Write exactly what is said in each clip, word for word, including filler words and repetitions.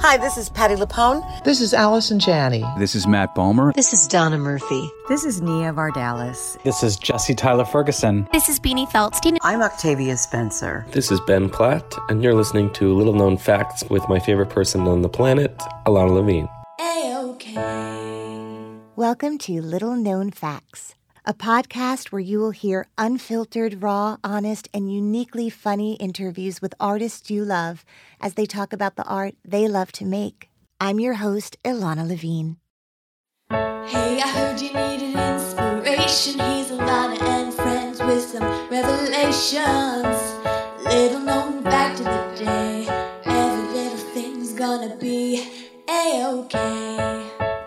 Hi, this is Patti LuPone. This is Allison Janney. This is Matt Bomer. This is Donna Murphy. This is Nia Vardalis. This is Jesse Tyler Ferguson. This is Beanie Feldstein. I'm Octavia Spencer. This is Ben Platt, and you're listening to Little Known Facts with my favorite person on the planet, Alana Levine. A-OK. Welcome to Little Known Facts, a podcast where you will hear unfiltered, raw, honest, and uniquely funny interviews with artists you love as they talk about the art they love to make. I'm your host, Ilana Levine. Hey, I heard you needed inspiration. He's Ilana and friends with some revelations. Little known fact of the day. Every little thing's gonna be A-OK.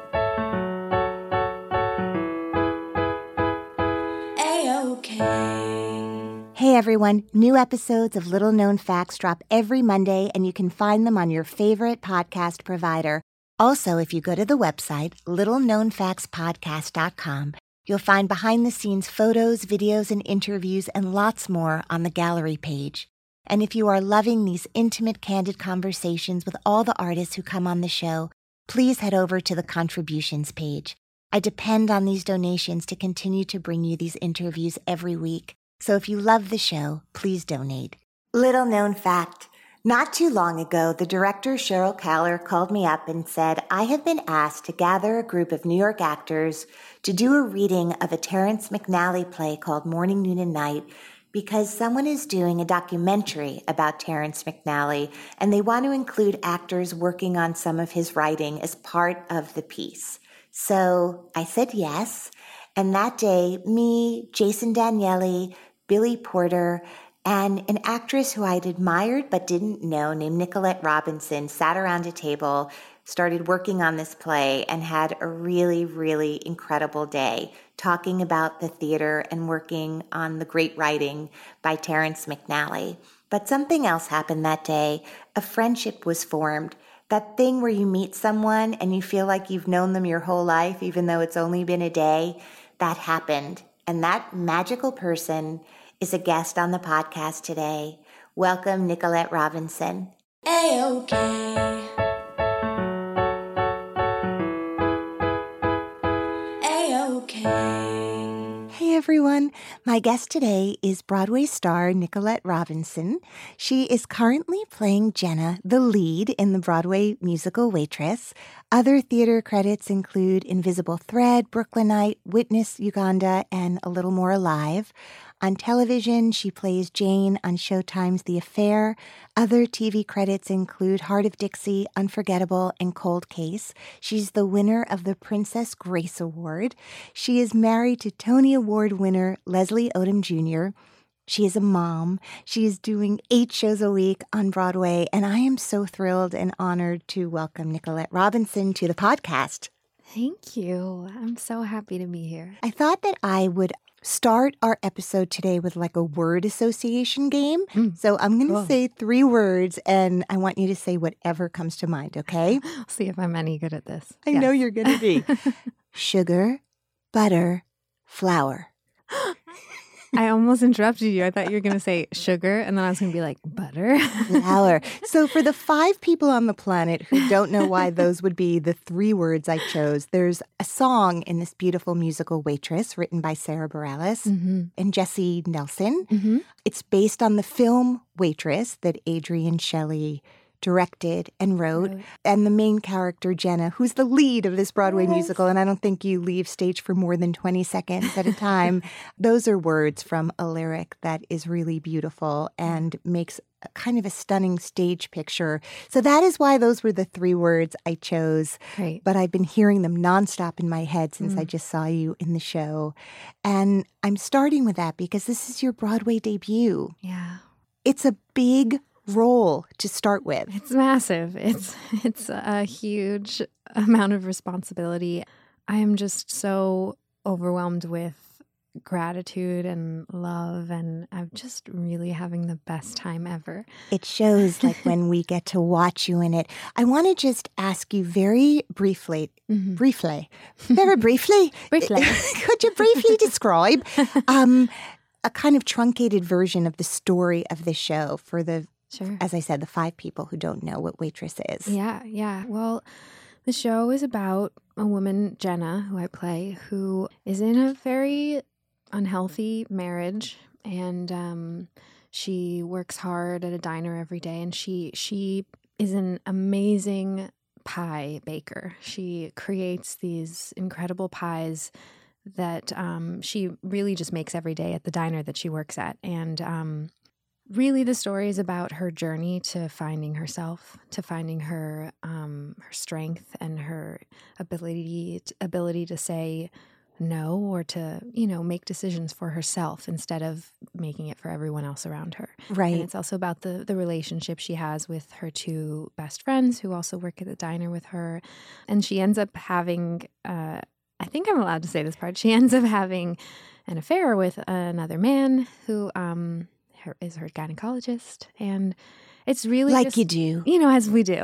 Hey everyone, new episodes of Little Known Facts drop every Monday and you can find them on your favorite podcast provider. Also, if you go to the website, little known facts podcast dot com, you'll find behind-the-scenes photos, videos, and interviews and lots more on the gallery page. And if you are loving these intimate, candid conversations with all the artists who come on the show, please head over to the contributions page. I depend on these donations to continue to bring you these interviews every week. So if you love the show, please donate. Little known fact. Not too long ago, the director Cheryl Kaller called me up and said, I have been asked to gather a group of New York actors to do a reading of a Terrence McNally play called Morning, Noon, and Night because someone is doing a documentary about Terrence McNally and they want to include actors working on some of his writing as part of the piece. So I said yes, and that day, me, Jason Daniele, Billy Porter, and an actress who I'd admired but didn't know named Nicolette Robinson sat around a table, started working on this play, and had a really, really incredible day talking about the theater and working on the great writing by Terrence McNally. But something else happened that day. A friendship was formed. That thing where you meet someone and you feel like you've known them your whole life, even though it's only been a day, that happened. And that magical person is a guest on the podcast today. Welcome, Nicolette Robinson. A-OK. A-OK. Hey everyone, my guest today is Broadway star Nicolette Robinson. She is currently playing Jenna, the lead in the Broadway musical Waitress. Other theater credits include Invisible Thread, Brooklynite, Witness Uganda, and A Little More Alive. On television, she plays Jane on Showtime's The Affair. Other T V credits include Heart of Dixie, Unforgettable, and Cold Case. She's the winner of the Princess Grace Award. She is married to Tony Award winner Leslie Odom Junior She is a mom. She is doing eight shows a week on Broadway, and I am so thrilled and honored to welcome Nicolette Robinson to the podcast. Thank you. I'm so happy to be here. I thought that I would start our episode today with like a word association game. Mm, so I'm going to cool. say three words and I want you to say whatever comes to mind, okay? I'll see if I'm any good at this. I yes. know you're going to be. Sugar, butter, flour. I almost interrupted you. I thought you were going to say sugar, and then I was going to be like, butter? Flour. So for the five people on the planet who don't know why those would be the three words I chose, there's a song in this beautiful musical Waitress written by Sarah Bareilles mm-hmm. and Jessie Nelson. Mm-hmm. It's based on the film Waitress that Adrienne Shelly directed and wrote, right. and the main character, Jenna, who's the lead of this Broadway yes. musical, and I don't think you leave stage for more than twenty seconds at a time. Those are words from a lyric that is really beautiful and makes a kind of a stunning stage picture. So that is why those were the three words I chose. Right. But I've been hearing them nonstop in my head since mm. I just saw you in the show. And I'm starting with that because this is your Broadway debut. Yeah. It's a big role to start with. It's massive. It's it's a huge amount of responsibility. I am just so overwhelmed with gratitude and love, and I'm just really having the best time ever. It shows, like, when we get to watch you in it. I want to just ask you very briefly, mm-hmm. briefly, very briefly, briefly. Could you briefly describe um, a kind of truncated version of the story of the show for the Sure. as I said, the five people who don't know what Waitress is. Yeah, yeah. Well, the show is about a woman, Jenna, who I play, who is in a very unhealthy marriage, and um, she works hard at a diner every day, and she she is an amazing pie baker. She creates these incredible pies that um, she really just makes every day at the diner that she works at, and um, really, the story is about her journey to finding herself, to finding her um, her strength and her ability ability to say no, or to, you know, make decisions for herself instead of making it for everyone else around her. Right. And it's also about the the relationship she has with her two best friends who also work at the diner with her, and she ends up having. Uh, I think I'm allowed to say this part. She ends up having an affair with another man who. Um, Her, is her gynecologist, and it's really Like just, you do. you know, as we do.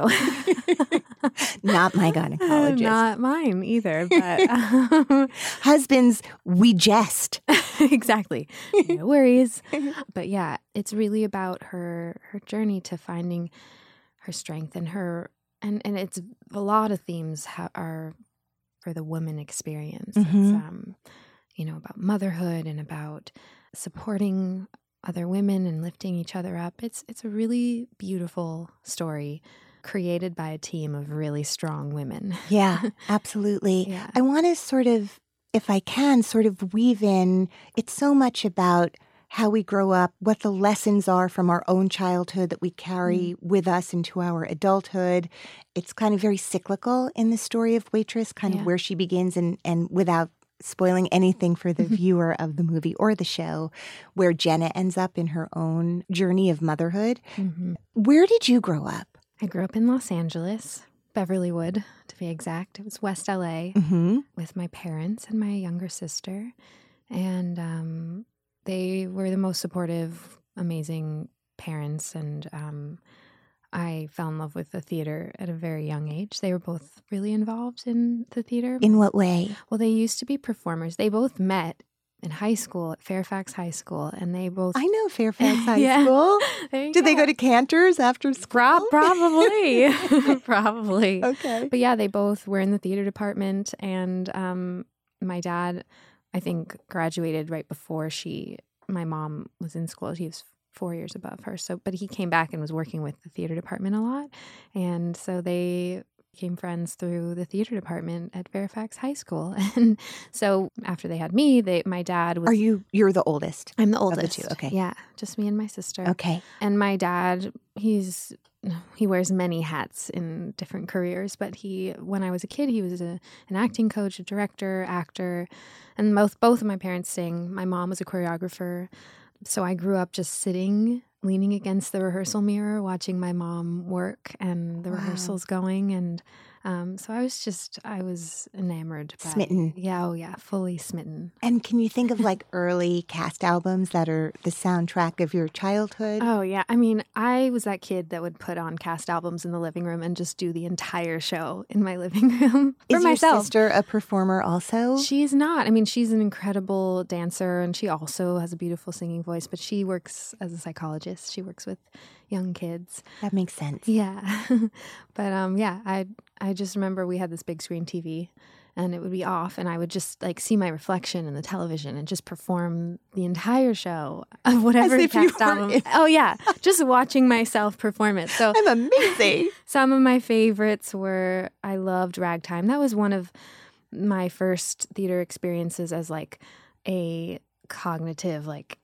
Not my gynecologist. Not mine either, but um, Husbands, we jest. exactly. No worries. But yeah, it's really about her her journey to finding her strength and her and and it's a lot of themes ha- are for the woman experience. Mhm. It's um, you know, about motherhood and about supporting other women and lifting each other up. It's it's a really beautiful story created by a team of really strong women. Yeah, absolutely. Yeah. I want to sort of, if I can, sort of weave in, it's so much about how we grow up, what the lessons are from our own childhood that we carry with us into our adulthood. It's kind of very cyclical in the story of Waitress, kind Yeah. of where she begins and, and without spoiling anything for the viewer of the movie or the show, where Jenna ends up in her own journey of motherhood. hmm Where did you grow up? I grew up in Los Angeles, Beverlywood to be exact. It was West L A Mm-hmm. with my parents and my younger sister. And um, they were the most supportive, amazing parents. And um, I fell in love with the theater at a very young age. They were both really involved in the theater. In what way? Well, they used to be performers. They both met in high school at Fairfax High School, and they both. I know Fairfax High Yeah. School. There you Did they go to Cantor's after school? Pro- probably, probably. Okay. But yeah, they both were in the theater department, and um, my dad, I think, graduated right before she. My mom was in school. He was four years above her. So, but he came back and was working with the theater department a lot, and so they became friends through the theater department at Fairfax High School. And so after they had me, they my dad was. Are you, you're the oldest? I'm the the oldest. two, okay. Yeah, just me and my sister. Okay. And my dad, he's he wears many hats in different careers, but he when I was a kid, he was a, an acting coach, a director, actor, and both both of my parents sing. My mom was a choreographer. So I grew up just sitting, leaning against the rehearsal mirror, watching my mom work and the Wow. rehearsals going. And um, so I was just, I was enamored. By, Smitten. Yeah, oh yeah, fully smitten. And can you think of like early cast albums that are the soundtrack of your childhood? Oh, yeah. I mean, I was that kid that would put on cast albums in the living room and just do the entire show in my living room for Is myself. your sister a performer also? She's not. I mean, she's an incredible dancer, and she also has a beautiful singing voice, but she works as a psychologist. She works with young kids. That makes sense. Yeah. But um, yeah, I I just remember we had this big screen T V, and it would be off, and I would just like see my reflection in the television and just perform the entire show of whatever As if you cast were album. in- Oh yeah, just watching myself perform it. So I'm amazing. some of my favorites were I loved Ragtime. That was one of my first theater experiences as like a cognitive, like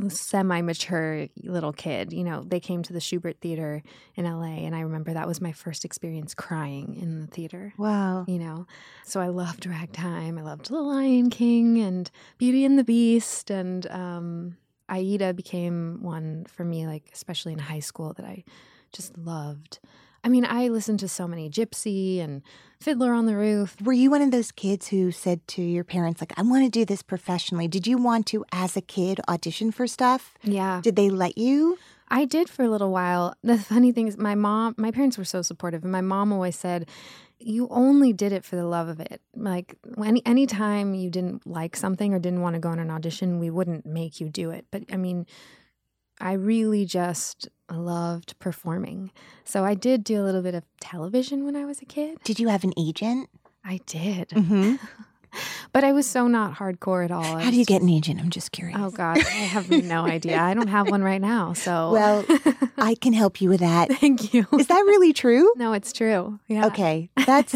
semi-mature little kid. You know, they came to the Schubert Theater in L A, and I remember that was my first experience crying in the theater. Wow. You know, so I loved Ragtime. I loved The Lion King and Beauty and the Beast, and um, Aida became one for me, like especially in high school, that I just loved. I mean, I listened to so many Gypsy and Fiddler on the Roof. Were you one of those kids who said to your parents, like, I want to do this professionally? Did you want to, as a kid, audition for stuff? Yeah, Did they let you? I did for a little while. The funny thing is, my mom, my parents were so supportive, and my mom always said, "You only did it for the love of it. Like any anytime you didn't like something or didn't want to go on an audition, we wouldn't make you do it. But I mean." I really just loved performing. So I did do a little bit of television when I was a kid. Did you have an agent? I did. Mm-hmm. But I was so not hardcore at all. I How do you was get an agent? I'm just curious. Oh, God. I have no idea. I don't have one right now. So, Well, I can help you with that. thank you. Is that really true? No, it's true. Yeah. Okay. That's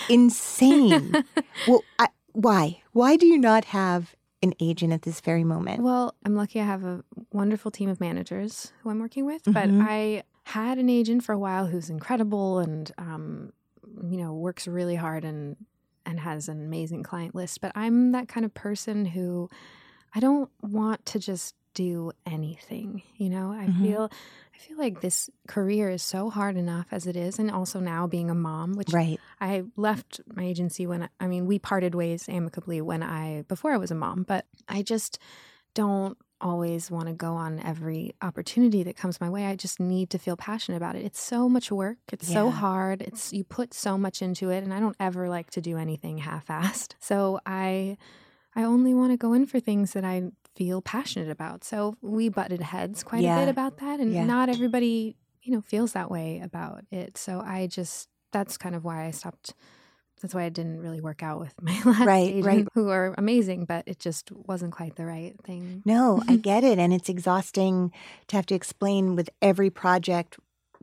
insane. Well, I, why? Why do you not have an agent at this very moment? Well, I'm lucky I have a wonderful team of managers who I'm working with, but Mhm. I had an agent for a while who's incredible and, um, you know, works really hard and and has an amazing client list. But I'm that kind of person who I don't want to just do anything. You know, I Mhm. feel I feel like this career is so hard enough as it is, and also now being a mom, which Right. I left my agency when I, I mean we parted ways amicably when I before I was a mom, but I just don't always want to go on every opportunity that comes my way. I just need to feel passionate about it. It's so much work. It's so Yeah. hard. It's you put so much into it, and I don't ever like to do anything half-assed. So I I only want to go in for things that I feel passionate about. So we butted heads quite Yeah. a bit about that, and Yeah. not everybody, you know, feels that way about it. So I just that's kind of why I stopped. That's why I didn't really work out with my last Right, agent, right. who are amazing, but it just wasn't quite the right thing. No, I get it. And it's exhausting to have to explain with every project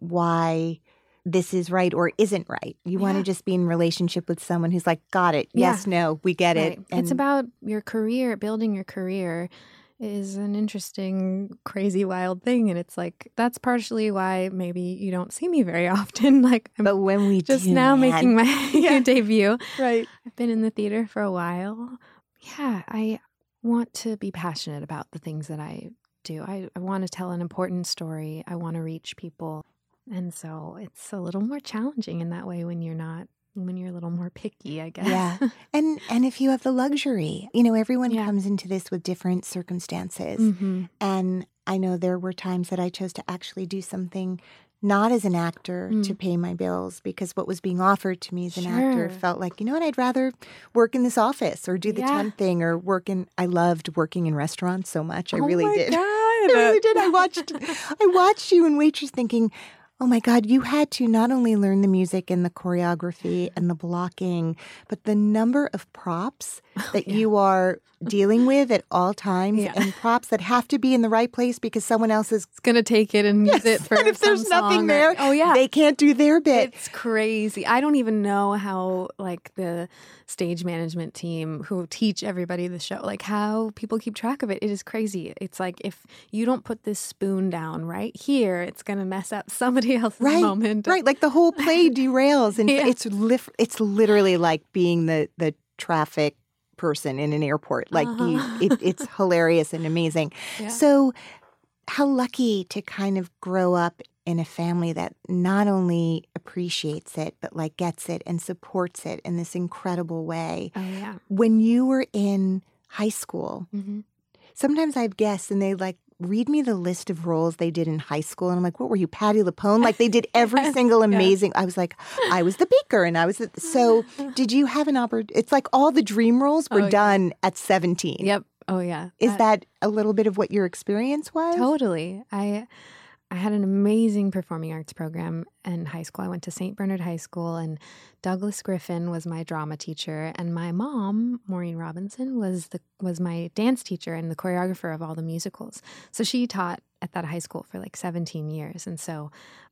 why this is right or isn't right. You want to Yeah. just be in relationship with someone who's like, got it. Yeah. Yes, no, we get it. Right. It's about your career. Building your career is an interesting, crazy, wild thing. And it's like, that's partially why maybe you don't see me very often. Like, I'm But when we just do, now man. making my Yeah. debut. Right. I've been in the theater for a while. Yeah, I want to be passionate about the things that I do. I, I want to tell an important story. I want to reach people. And so it's a little more challenging in that way when you're not, when you're a little more picky, I guess. Yeah. And and if you have the luxury, you know, everyone Yeah. comes into this with different circumstances. hmm And I know there were times that I chose to actually do something not as an actor Mm. to pay my bills because what was being offered to me as an actor Sure. felt like, you know what, I'd rather work in this office or do the Yeah. temp thing or work in, I loved working in restaurants so much. I Oh really my did. God. I really did. I watched, I watched you in Waitress thinking, oh my God, you had to not only learn the music and the choreography and the blocking, but the number of props that yeah. you are dealing with at all times Yeah. and props that have to be in the right place because someone else is It's going to take it and use Yes, it for and if some there's nothing song or- there, oh, yeah. they can't do their bit. It's crazy. I don't even know how, like, the stage management team who teach everybody the show, like, how people keep track of it. It is crazy. It's like, if you don't put this spoon down right here, it's going to mess up somebody else's right, moment. right. Like the whole play derails, and Yeah. it's lif- it's literally like being the the traffic person in an airport. Like Uh-huh. you, it, it's hilarious and amazing. Yeah. So, how lucky to kind of grow up in a family that not only appreciates it but like gets it and supports it in this incredible way. Oh, yeah. When you were in high school, hmm sometimes I have guests and they like read me the list of roles they did in high school. And I'm like, what were you, Patti LuPone? Like they did every single amazing. I was like, I was the baker and I was the. So did you have an opportunity? It's like all the dream roles were Oh, yeah. done at seventeen. Yep. Oh, yeah. Is that a little bit of what your experience was? Totally. I I had an amazing performing arts program in high school. I went to Saint Bernard High School, and Douglas Griffin was my drama teacher, and my mom, Maureen Robinson, was the was my dance teacher and the choreographer of all the musicals. So she taught at that high school for like seventeen years, and so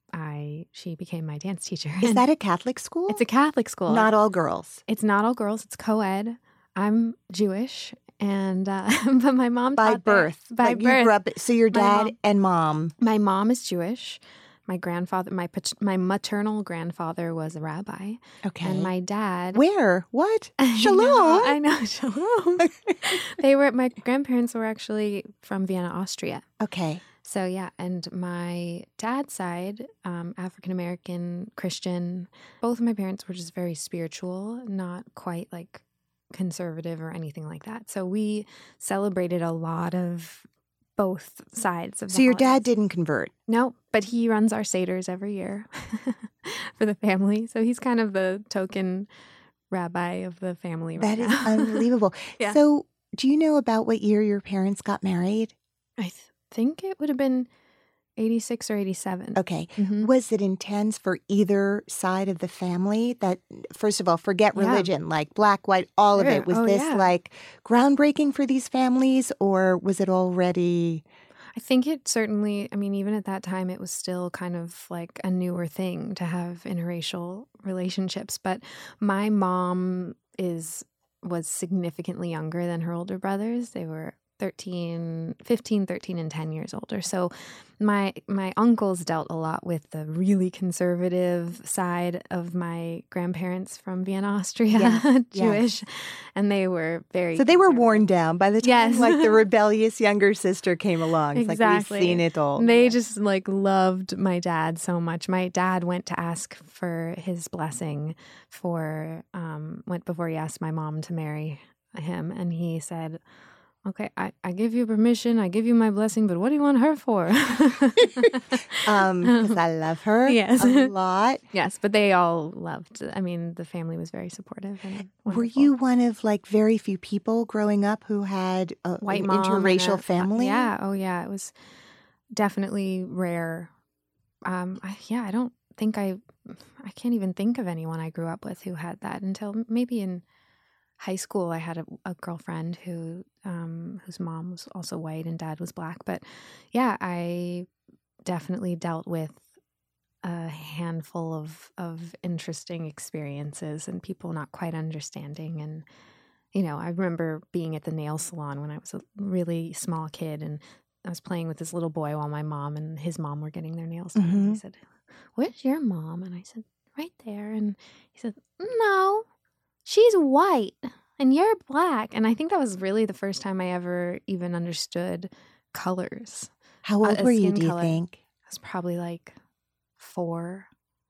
I she became my dance teacher. Is And that a Catholic school? it's a Catholic school. Not all girls. It's not all girls. It's co-ed. I'm Jewish, and uh, but my mom By taught there. birth. By Like, birth. You grew up, so your My dad mom- and mom. My mom is Jewish. My grandfather, my pat- my maternal grandfather was a rabbi, Okay. and my dad. Where? What? I know, Shalom. I know, shalom. They were my grandparents were actually from Vienna, Austria. Okay. So yeah, and my dad's side, um, African American Christian. Both of my parents were just very spiritual, not quite like conservative or anything like that. So we celebrated a lot of both sides of the So your dad holidays. didn't convert. No, but he runs our Seders every year for the family. So he's kind of the token rabbi of the family right That is now. unbelievable. Yeah. So do you know about what year your parents got married? I th- think it would have been eighty-six or eighty-seven. Okay. Mhm. Was it intense for either side of the family? That, first of all, forget Yeah. religion, like black, white, all of Sure. it. Was Oh, this yeah. like groundbreaking for these families, or was it already? I think it certainly, I mean, even at that time, it was still kind of like a newer thing to have interracial relationships. But my mom is was significantly younger than her older brothers. They were thirteen, fifteen, thirteen, and ten years older. So my my uncles dealt a lot with the really conservative side of my grandparents from Vienna, Austria, Yes, yes. Jewish, and they were very So they were conservative. worn down by the time Yes. like the rebellious younger sister came along. It's Exactly. like we've seen it all. They Yeah. just like loved my dad so much. My dad went to ask for his blessing for um went before he asked my mom to marry him, and he said, "Okay, I, I give you permission, I give you my blessing, but what do you want her for?" Um, because I love her Yes. a lot. Yes, but they all loved. I mean, the family was very supportive. And Were wonderful. you one of like very few people growing up who had a, White an mom and interracial a- family? Yeah. Oh, yeah. It was definitely rare. Um, I, yeah, I don't think I, I can't even think of anyone I grew up with who had that until maybe in high school. I had a, a girlfriend who, um, whose mom was also white and dad was black. But yeah, I definitely dealt with a handful of of interesting experiences and people not quite understanding. And you know, I remember being at the nail salon when I was a really small kid, and I was playing with this little boy while my mom and his mom were getting their nails done. And he Mhm. said, "Where's your mom?" And I said, "Right there." And he said, "No, she's white and you're black." And I think that was really the first time I ever even understood colors. How Uh, old a were you, skin do you color. think? I was probably like four,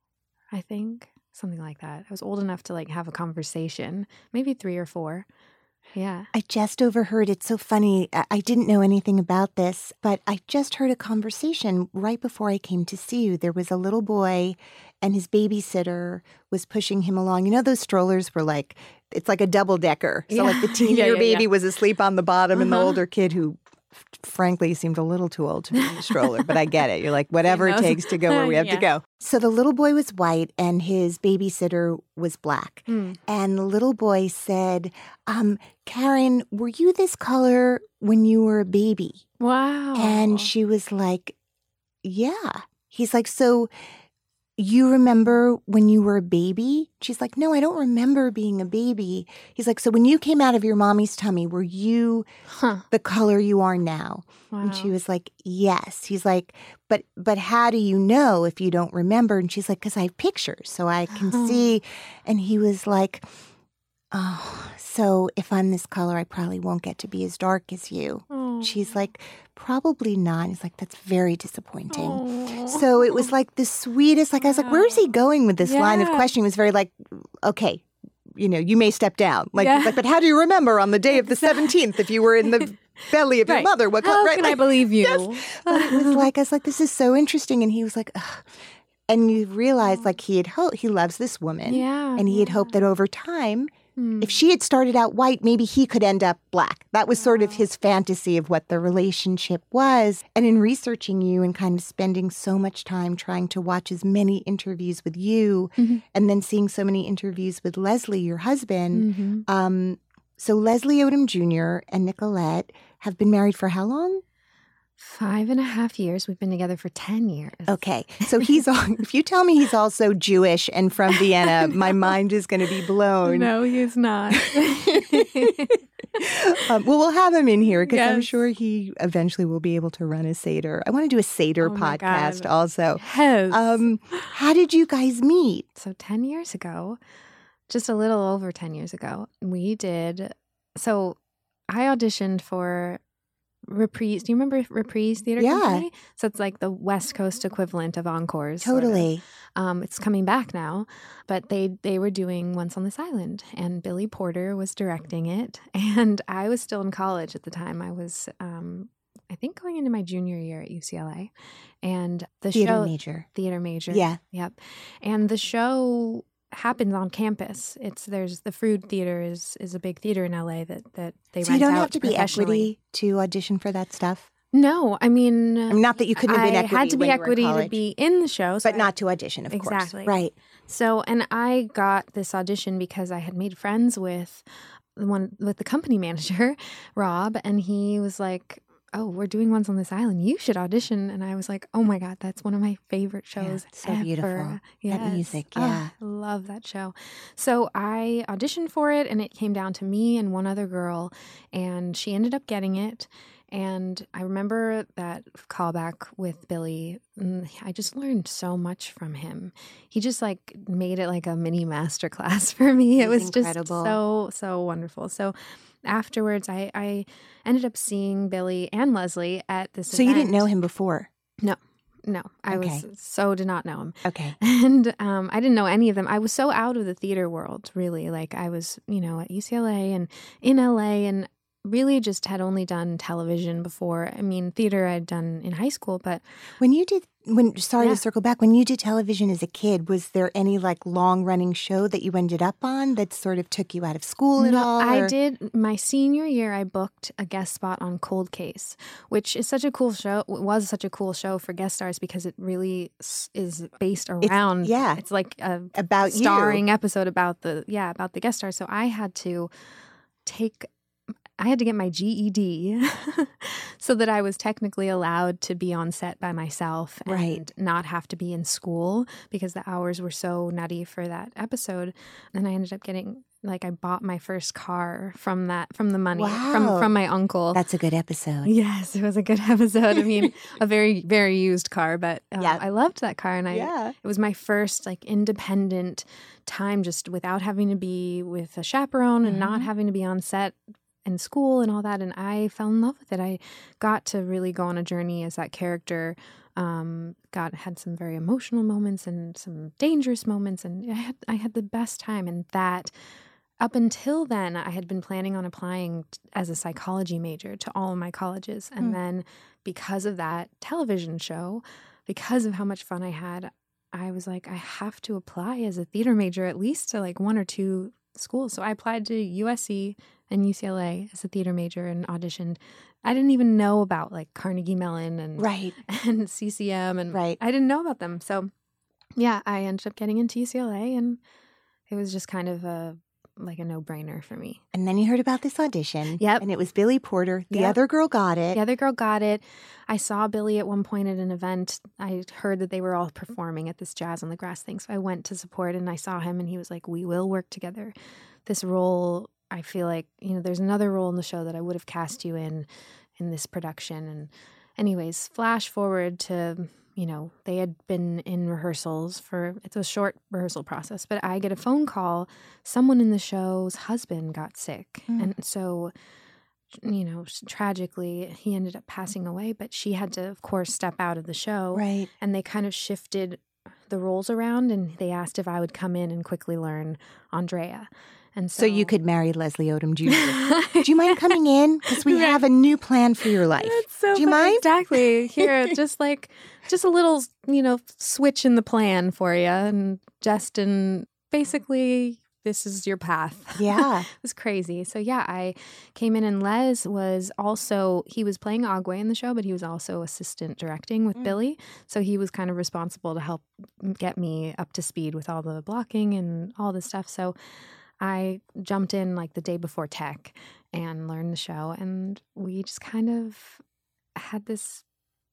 I think, something like that. I was old enough to like have a conversation, maybe three or four. Yeah. I just overheard, it's so funny. I I didn't know anything about this, but I just heard a conversation right before I came to see you. There was a little boy and his babysitter was pushing him along. You know, those strollers were like, it's like a double decker. So like the Yeah. teenier Yeah, yeah, baby yeah. was asleep on the bottom and the Uh-huh. older kid who f- frankly seemed a little too old to be in the stroller, but I get it. You're like, whatever it knows? takes to go where we have to Yeah. go. So the little boy was white and his babysitter was black. Mm. And the little boy said, um, Karen, were you this color when you were a baby? Wow. And she was like, yeah. He's like, so you remember when you were a baby? She's like, no, I don't remember being a baby. He's like, so when you came out of your mommy's tummy, were you Huh. the color you are now? Wow. And she was like, yes. He's like, but but how do you know if you don't remember? And she's like, because I have pictures, so I can Oh. see. And he was like, oh, so if I'm this color, I probably won't get to be as dark as you. Oh. She's like, probably not. He's like, that's very disappointing. Oh. So it was like the sweetest, like I was like, where is he going with this line of Yeah. questioning? It was very like, okay, you know, you may step down. Like, Yeah. like, but how do you remember on the day of the seventeenth if you were in the belly of your Right. mother? What color? How Right? can I Like, believe you? yes. But it was like, I was like, this is so interesting. And he was like, ugh. And you realize like he had hoped, he loves this woman. Yeah. And he had hoped that over time, Mm. if she had started out white, maybe he could end up black. That was sort of his fantasy of what the relationship was. And in researching you and kind of spending so much time trying to watch as many interviews with you Mhm. and then seeing so many interviews with Leslie, your husband. Mhm. Um, so Leslie Odom Junior and Nicolette have been married for how long? Five and a half years. We've been together for ten years. Okay. So he's all, if you tell me he's also Jewish and from Vienna, my mind is going to be blown. No, he is not. Um, well, we'll have him in here because I'm Yes. sure he eventually will be able to run a Seder. I want to do a Seder Oh my podcast God. also. Yes. Um, how did you guys meet? So ten years ago, just a little over ten years ago, we did. So I auditioned for Reprise. Do you remember Reprise Theater Yeah. Company? So it's like the West Coast equivalent of Encores. sort of. Totally. Um, it's coming back now, but they they were doing Once on This Island, and Billy Porter was directing it, and I was still in college at the time. I was, um, I think, going into my junior year at U C L A, and the Theater show major. theater major, Yeah. yep, and the show happens on campus. It's there's the Frood Theater is is a big theater in L A that that they So rent you don't out have to be professionally. equity to audition for that stuff? No, I mean, I mean, not that you couldn't have been I equity had to be when you were in equity to college, be in the show, so but I- not to audition, of Exactly. course. Right. So, and I got this audition because I had made friends with the one with the company manager, Rob, and he was like, "Oh, we're doing Ones on This Island. You should audition." And I was like, "Oh my God, that's one of my favorite shows it's so ever." beautiful. Yes. That music, Oh, yeah. I love that show. So I auditioned for it, and it came down to me and one other girl, and she ended up getting it. And I remember that callback with Billy. mm, I just learned so much from him. He just like made it like a mini masterclass for me. It He's was incredible. just so, so wonderful. So afterwards, I, I ended up seeing Billy and Leslie at this So you didn't know event. him before? No, no. I Okay. was so did not know him. Okay. And um, I didn't know any of them. I was so out of the theater world, really. Like I was, you know, at U C L A and in L A and really just had only done television before. I mean, theater I'd done in high school, but When you did, when sorry Yeah. to circle back, when you did television as a kid, was there any like long running show that you ended up on that sort of took you out of school at no, all? I or- did my senior year. I booked a guest spot on Cold Case, which is such a cool show. Was such a cool show for guest stars because it really s- is based around. yeah. it's like a About you. starring episode about the yeah about the guest stars. So I had to take. I had to get my G E D so that I was technically allowed to be on set by myself and Right. not have to be in school because the hours were so nutty for that episode. And I ended up getting like I bought my first car from that from the money from Wow. from my uncle. That's a good episode. Yes, it was a good episode. I mean, a very very used car, but uh, Yeah. I loved that car, and I Yeah. it was my first like independent time, just without having to be with a chaperone and not Mhm. having to be on set and school and all that. And I fell in love with it. I got to really go on a journey as that character. Um, got had some very emotional moments and some dangerous moments, and I had I had the best time. And that up until then, I had been planning on applying t- as a psychology major to all of my colleges. And Hmm. then because of that television show, because of how much fun I had, I was like, I have to apply as a theater major at least to like one or two schools. So I applied to U S C and U C L A as a theater major and auditioned. I didn't even know about like Carnegie Mellon and Right. and C C M and Right. I didn't know about them. So yeah, I ended up getting into U C L A and it was just kind of a like a no-brainer for me. And then you heard about this audition. Yep. And it was Billy Porter. The Yep. other girl got it. The other girl got it. I saw Billy at one point at an event. I heard that they were all performing at this Jazz on the Grass thing. So I went to support and I saw him and he was like, "We will work together." This role, I feel like, you know, there's another role in the show that I would have cast you in in this production. And anyways, flash forward to, you know, they had been in rehearsals for, it's a short rehearsal process, but I get a phone call. Someone in the show's husband got sick. Mm. And so, you know, tragically, he ended up passing away, but she had to, of course, step out of the show. Right. And they kind of shifted the roles around and they asked if I would come in and quickly learn Andrea. And so, So you could marry Leslie Odom Junior Do you mind coming in? Because we have a new plan for your life. That's so Do you funny. mind? Exactly. Here, just like, just a little, you know, switch in the plan for you. And Justin, basically, this is your path. Yeah. It was crazy. So yeah, I came in and Les was also, he was playing Agwe in the show, but he was also assistant directing with Mm. Billy. So he was kind of responsible to help get me up to speed with all the blocking and all this stuff. So I jumped in like the day before tech and learned the show. And we just kind of had this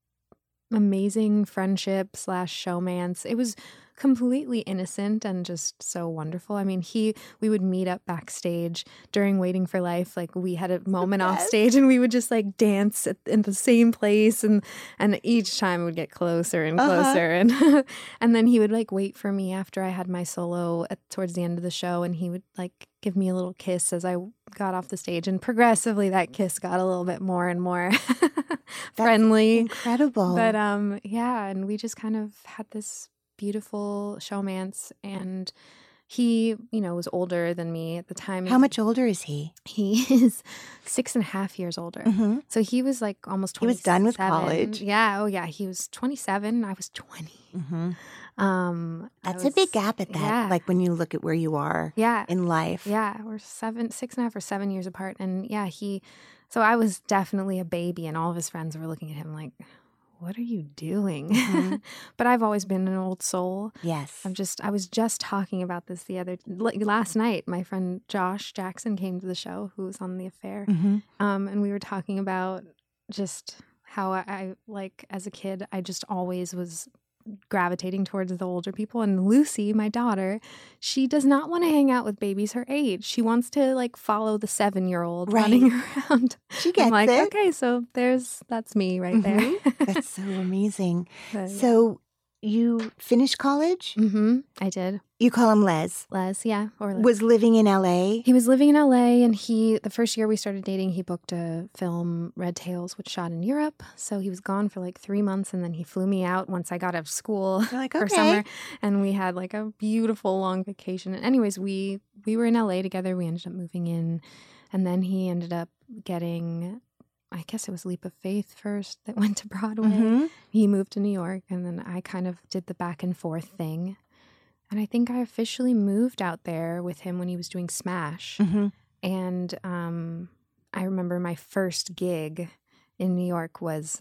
amazing friendship slash showmance. It was completely innocent and just so wonderful. I mean, he, we would meet up backstage during Waiting for Life. Like we had a moment off best. stage and we would just like dance at, in the same place. And, and each time it would get closer and Uh-huh. closer. And, and then he would like wait for me after I had my solo at, towards the end of the show. And he would like give me a little kiss as I got off the stage. And progressively that kiss got a little bit more and more friendly. Incredible. But um, yeah, and we just kind of had this beautiful showmance. And he, you know, was older than me at the time. How much older is he? He is six and a half years older. Mhm. So he was like almost He was twenty-seven. done with college. Yeah. Oh, yeah. He was twenty-seven. I was twenty. Mm-hmm. Um, I That's a was- big gap at that. Yeah. Like when you look at where you are yeah. in life. Yeah, we're seven, six and a half or seven years apart. And yeah, he So I was definitely a baby, and all of his friends were looking at him like, what are you doing? Mm-hmm. But I've always been an old soul. Yes. I'm just, I was just talking about this the other, like last night, my friend Josh Jackson came to the show, who was on The Affair. Mm-hmm. Um, and we were talking about just how I, I, like, as a kid, I just always was gravitating towards the older people. And Lucy, my daughter, she does not want to hang out with babies her age. She wants to like follow the seven-year-old Right. running around. She gets I'm like, it. okay, so there's that's me right Mhm. there. That's so amazing. But, So you finished college? mm-hmm, I did. You call him Les. Les, yeah, or Les. Was living in L A? He was living in L A, and he the first year we started dating, he booked a film, Red Tails, which shot in Europe. So he was gone for like three months, and then he flew me out once I got out of school You're like, for okay. summer, and we had like a beautiful long vacation. And anyways, we we were in L A together. We ended up moving in, and then he ended up getting, I guess it was Leap of Faith first that went to Broadway. Mhm. He moved to New York, and then I kind of did the back and forth thing. And I think I officially moved out there with him when he was doing Smash. Mhm. And um, I remember my first gig in New York was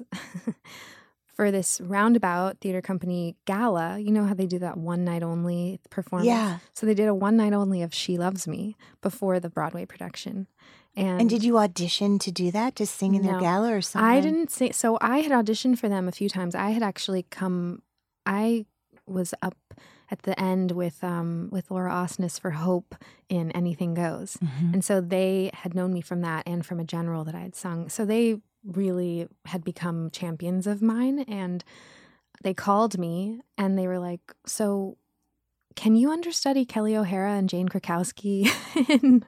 for this Roundabout Theater Company gala. You know how they do that one night only performance? Yeah. So they did a one night only of She Loves Me before the Broadway production. And, And did you audition to do that? To sing in their No. gala or something? I didn't say so. I had auditioned for them a few times. I had actually come. I was up at the end with um with Laura Osnes for Hope in Anything Goes, Mhm. and so they had known me from that and from a general that I had sung. So they really had become champions of mine, and they called me and they were like, "So, can you understudy Kelly O'Hara and Jane Krakowski in?"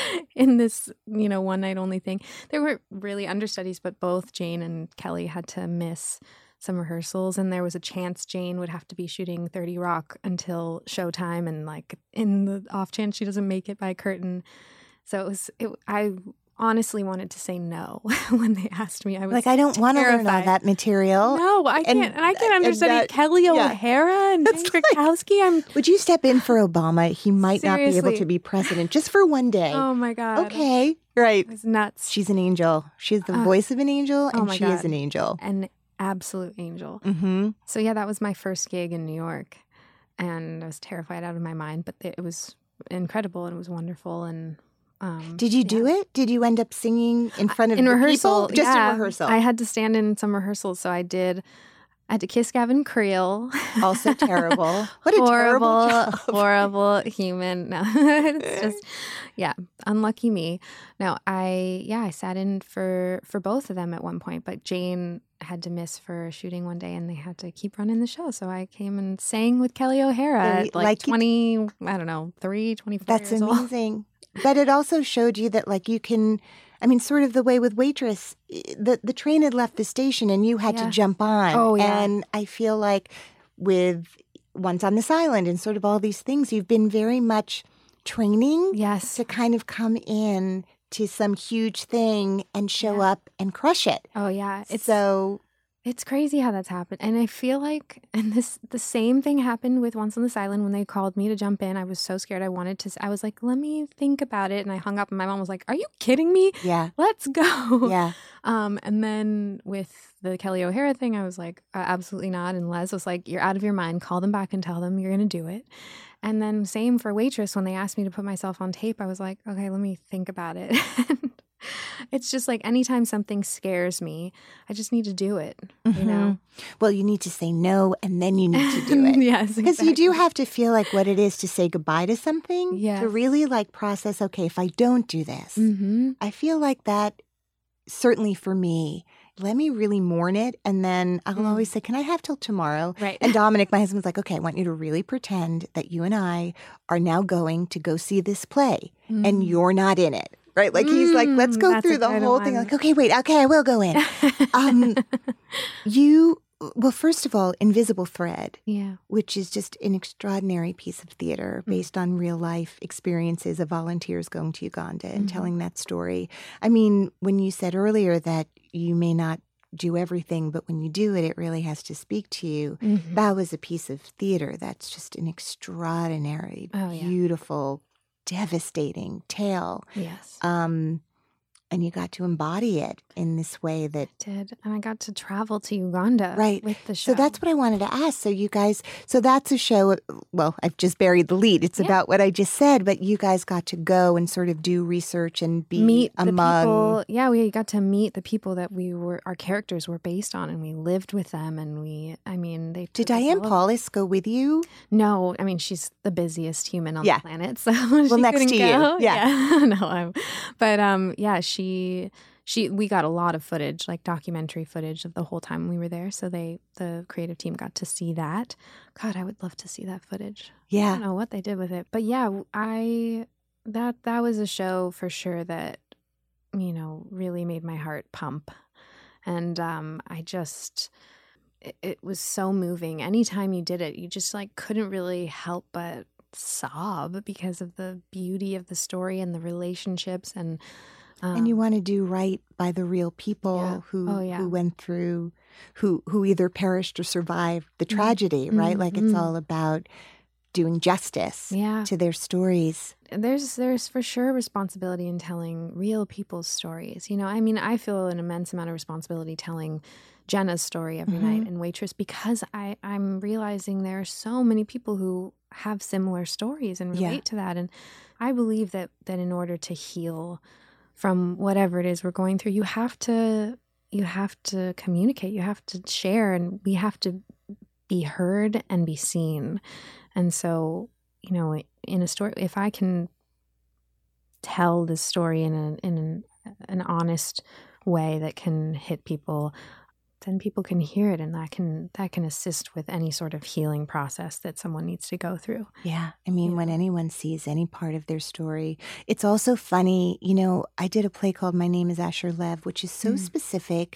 in this, you know, one night only thing. There weren't really understudies, but both Jane and Kelly had to miss some rehearsals, and there was a chance Jane would have to be shooting thirty Rock until showtime, and like in the off chance she doesn't make it by curtain. So it was, it, I honestly wanted to say no when they asked me. I was Like, I don't want to learn all terrified. that material. No, I And- can't, and I can't and understudy that- Kelly yeah. O'Hara and Jane That's like- Krakowski. I'm Would you step in for Obama? He might not be able Seriously. to be president just for one day. oh my god, Okay. Right. it was nuts. She's an angel. She's the Uh, voice of an angel, oh and my she is God. an angel. An absolute angel. Mm-hmm. So yeah, that was my first gig in New York, and I was terrified out of my mind, but it was incredible and it was wonderful. And um, Did you do it? Did you end up singing in front of in the rehearsal? people? Just yeah, in rehearsal. I had to stand in some rehearsals, so I did. I had to kiss Gavin Creel. Also terrible. What a horrible, terrible job. horrible human. No, it's just, yeah, unlucky me. No, I, yeah, I sat in for for both of them at one point, but Jane had to miss for shooting one day, and they had to keep running the show. So I came and sang with Kelly O'Hara Very- at like, like you- twenty, I don't know, three, twenty-four That's years old. amazing. But it also showed you that, like, you can, I mean, sort of the way with Waitress, the, the train had left the station and you had Yeah. to jump on. Oh, yeah. And I feel like with Once on This Island and sort of all these things, you've been very much training Yes. to kind of come in to some huge thing and show Yeah. up and crush it. Oh yeah. It's so, It's crazy how that's happened. And I feel like, and this, the same thing happened with Once on This Island when they called me to jump in. I was so scared. I wanted to, I was like, let me think about it. And I hung up and my mom was like, are you kidding me? yeah, Let's go. yeah. Um, and then with the Kelly O'Hara thing, I was like, uh, absolutely not. And Les was like, you're out of your mind. Call them back and tell them you're going to do it. And then same for Waitress. When they asked me to put myself on tape, I was like, okay, let me think about it. It's just like anytime something scares me, I just need to do it, you know? Well, you need to say no and then you need to do it. Yes, Because you do exactly. have to feel like what it is to say goodbye to something. Yes. To really like process, okay, if I don't do this, Mm-hmm. I feel like that, certainly for me, let me really mourn it. And then I'll Mm. always say, can I have till tomorrow? Right. And Dominic, my husband's like, okay, I want you to really pretend that you and I are now going to go see this play and you're not in it. Right? Like he's like, let's Mm, go that's through a the good whole thing. one. Like, okay, wait, okay, I will go in. um, you, well, first of all, Invisible Thread, Yeah. which is just an extraordinary piece of theater based on real life experiences of volunteers going to Uganda and Mhm. telling that story. I mean, when you said earlier that you may not do everything, but when you do it, it really has to speak to you. Mhm. That was a piece of theater that's just an extraordinary, Oh, yeah. beautiful, devastating tale. Yes. Um, and you got to embody it in this way that did. And I got to travel to Uganda right. with the show. So that's what I wanted to ask. So you guys, so that's a show, well, I've just buried the lead. It's Yeah. about what I just said, but you guys got to go and sort of do research and be meet among. the people. Yeah, we got to meet the people that we were, our characters were based on, and we lived with them. And we, I mean, they Did took us Diane all- Paulus go with you? No, I mean, she's the busiest human on Yeah. the planet. So well, next to you. Yeah. yeah. no, I'm, but um, yeah, she, she, we got a lot of footage, like documentary footage of the whole time we were there. So they, the creative team got to see that. God, I would love to see that footage. I Yeah. don't know what they did with it, but yeah, I, that, that was a show for sure that, you know, really made my heart pump. And um, I just, it, it was so moving. Anytime you did it, you just like couldn't really help but sob because of the beauty of the story and the relationships and um, And you want to do right by the real people Yeah. who Oh, yeah. who went through, who who either perished or survived the tragedy, right? Like it's Mhm. all about doing justice yeah. to their stories. There's there's for sure responsibility in telling real people's stories. You know, I mean, I feel an immense amount of responsibility telling Jenna's story every Mhm. night in Waitress because I, I'm realizing there are so many people who have similar stories and Yeah. relate to that. And I believe that that in order to heal from whatever it is we're going through, you have to you have to communicate, you have to share, and we have to be heard and be seen. And so, you know, in a story, if I can tell this story in a in an, an honest way that can hit people, then people can hear it, and that can that can assist with any sort of healing process that someone needs to go through. Yeah. I mean, Yeah. when anyone sees any part of their story, it's also funny. You know, I did a play called My Name is Asher Lev, which is so Mm. specific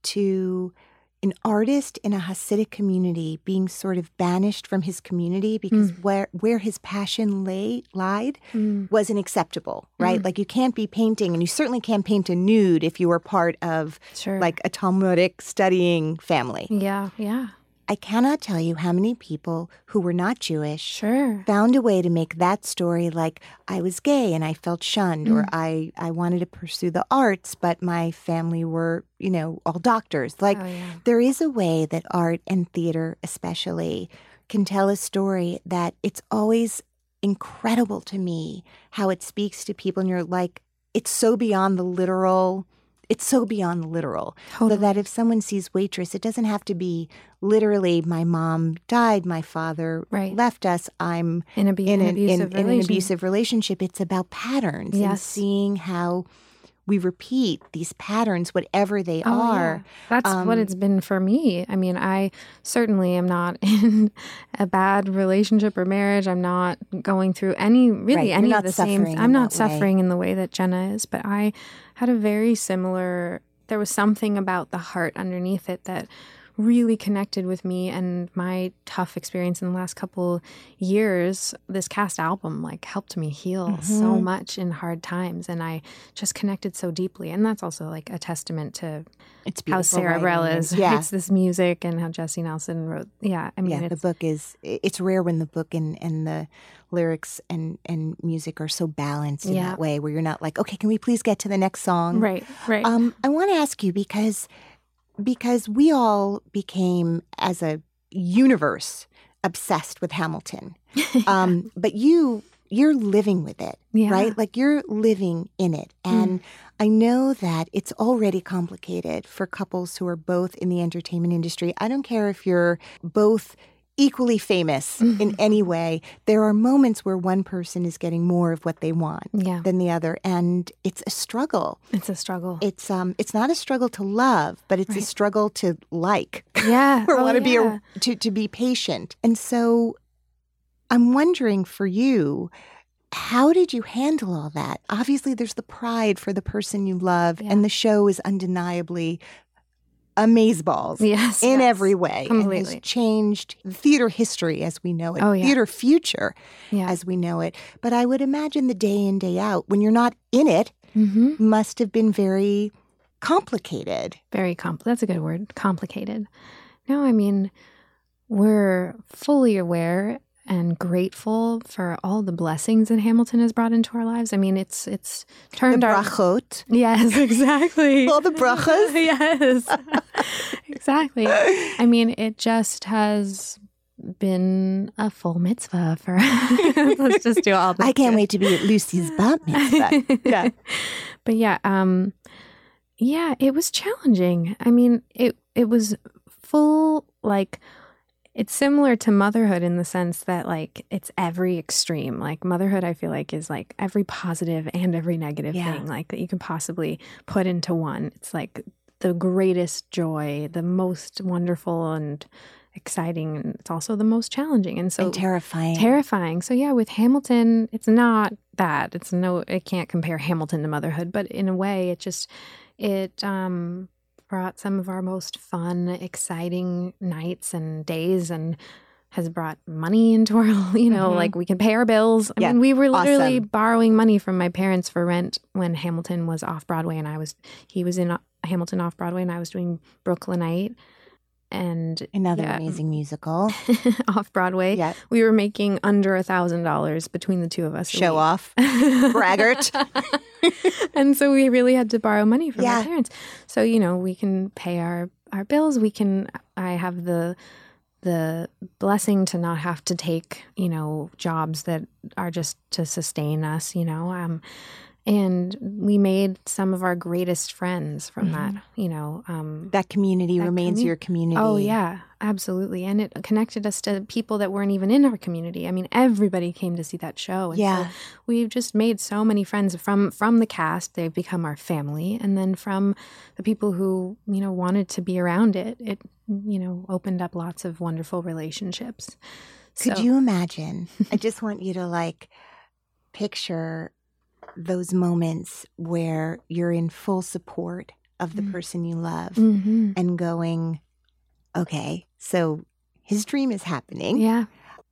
to an artist in a Hasidic community being sort of banished from his community because where where his passion lay lied Mm. wasn't acceptable, right? Mm. Like you can't be painting, and you certainly can't paint a nude if you were part of Sure. like a Talmudic studying family. yeah, yeah, I cannot tell you how many people who were not Jewish sure. found a way to make that story like I was gay and I felt shunned, or Mm. I, I wanted to pursue the arts, but my family were, you know, all doctors. Like Oh, yeah. there is a way that art and theater especially can tell a story that it's always incredible to me how it speaks to people, and you're like, it's so beyond the literal. It's so beyond the literal. Totally. So that if someone sees Waitress, it doesn't have to be literally my mom died, my father Right. left us, I'm in, a, in an, an, abusive in, in an relation. abusive relationship. It's about patterns and Yes. seeing how we repeat these patterns, whatever they Oh, are. yeah. That's what Um, it's been for me. I mean, I certainly am not in a bad relationship or marriage. I'm not going through any, really Right, you're any not of the same. suffering in I'm not that way. suffering in the way that Jenna is, but I had a very similar, there was something about the heart underneath it that really connected with me and my tough experience in the last couple years. This cast album like helped me heal so Mhm. much in hard times, and I just connected so deeply. And that's also like a testament to It's how beautiful Sarah writing, and- Bareilles yeah. writes this music and how Jesse Nelson wrote. Yeah, I mean, yeah, the it's, book is, it's rare when the book and, and the lyrics and, and music are so balanced in Yeah. that way, where you're not like, okay, can we please get to the next song? right, right. Um, I want to ask you because because we all became as a universe obsessed with Hamilton, um, but you you're living with it, Yeah. right? Like you're living in it, and I know that it's already complicated for couples who are both in the entertainment industry. I don't care if you're both equally famous in any way. There are moments where one person is getting more of what they want yeah, than the other, and it's a struggle. it's a struggle. It's um, it's not a struggle to love, but it's a Right. struggle to like yeah, or oh, want to be yeah. a, to to be patient. And so, I'm wondering for you, how did you handle all that? Obviously, there's the pride for the person you love, Yeah. and the show is undeniably amazeballs Yes, in yes, every way, and completely. has changed theater history as we know it, Oh, yeah. theater future Yeah, as we know it. But I would imagine the day in, day out, when you're not in it, hmm must have been very complicated. very compl. That's a good word. Complicated. No, I mean, we're fully aware and grateful for all the blessings that Hamilton has brought into our lives. I mean, it's it's turned the our brachot. Yes, exactly. All the brachas. Yes, exactly. I mean, it just has been a full mitzvah for us. Let's just do all this. I can't wait to be at Lucy's bat mitzvah. Yeah. But yeah, um, yeah, it was challenging. I mean, it it was full, like, it's similar to motherhood in the sense that, like, it's every extreme. Like, motherhood, I feel like, is like every positive and every negative Yeah. thing, like, that you can possibly put into one. It's like the greatest joy, the most wonderful and exciting, and it's also the most challenging. And so And terrifying. Terrifying. So yeah, with Hamilton, it's not that. It's no, it can't compare Hamilton to motherhood, but in a way, it just, it um, brought some of our most fun, exciting nights and days, and has brought money into our, you know, Mhm. like we can pay our bills. I Yeah. mean, we were literally Awesome. borrowing money from my parents for rent when Hamilton was off Broadway, and I was, he was in Hamilton off Broadway, and I was doing Brooklynite. And Another yeah, amazing musical. off Broadway. Yeah. We were making under a thousand dollars between the two of us. a Show week. off. Braggart. And so we really had to borrow money from Yeah. our parents. So, you know, we can pay our, our bills. We can, I have the, the blessing to not have to take, you know, jobs that are just to sustain us, you know. Um, and we made some of our greatest friends from Mhm. that, you know. Um, That community That remains commu- your community. Oh, yeah, absolutely. And it connected us to people that weren't even in our community. I mean, everybody came to see that show. And Yeah. so we've just made so many friends from, from the cast. They've become our family. And then from the people who, you know, wanted to be around it, it, you know, opened up lots of wonderful relationships. Could So- you imagine? I just want you to like picture those moments where you're in full support of the Mm. person you love Mhm. and going, okay, so his dream is happening Yeah.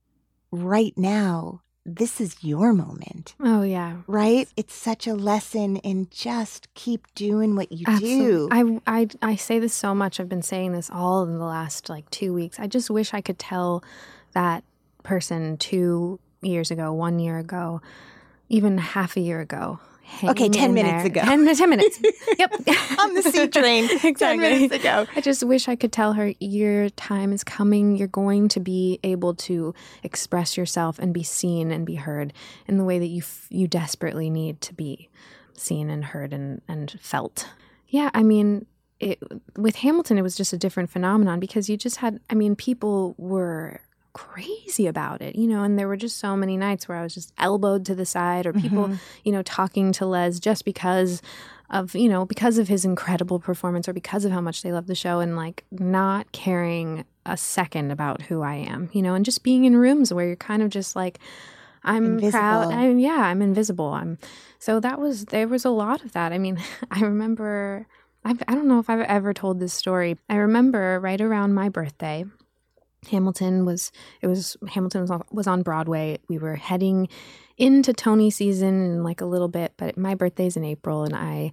right now. This is your moment, Oh, yeah. right? It's such a lesson in just keep doing what you Absolutely. do. I, I I say this so much. I've been saying this all in the last like two weeks. I just wish I could tell that person two years ago, one year ago, even half a year ago. Okay, hang ten in minutes there. ago. Ten, ten minutes. Yep. On the C train Exactly. ten minutes ago. I just wish I could tell her, your time is coming. You're going to be able to express yourself and be seen and be heard in the way that you f- you desperately need to be seen and heard and, and felt. Yeah, I mean, it, with Hamilton, it was just a different phenomenon because you just had, I mean, people were crazy about it, you know, and there were just so many nights where I was just elbowed to the side or people, Mhm. you know, talking to Les just because of, you know, because of his incredible performance or because of how much they love the show and like not caring a second about who I am, you know, and just being in rooms where you're kind of just like, I'm proud. Invisible. I'm, yeah, I'm invisible. I'm so that was there was a lot of that. I mean, I remember. I've, I don't know if I've ever told this story. I remember right around my birthday, Hamilton was. It was Hamilton was on, was on Broadway. We were heading into Tony season in like a little bit, but my birthday's in April, and I.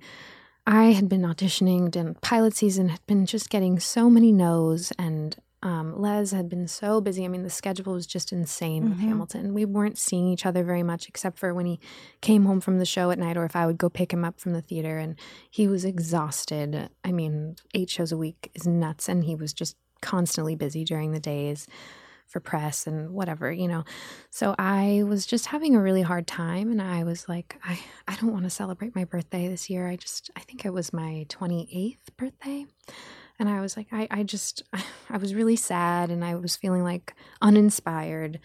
I had been auditioning, and pilot season had been just getting so many no's, and um, Les had been so busy. I mean, the schedule was just insane with Mhm. Hamilton. We weren't seeing each other very much, except for when he came home from the show at night, or if I would go pick him up from the theater. And he was exhausted. I mean, eight shows a week is nuts, and he was just constantly busy during the days for press and whatever, you know. So I was just having a really hard time, and I was like, I, I don't want to celebrate my birthday this year. I just, I think it was my twenty-eighth birthday. And I was like, I, I just, I was really sad, and I was feeling like uninspired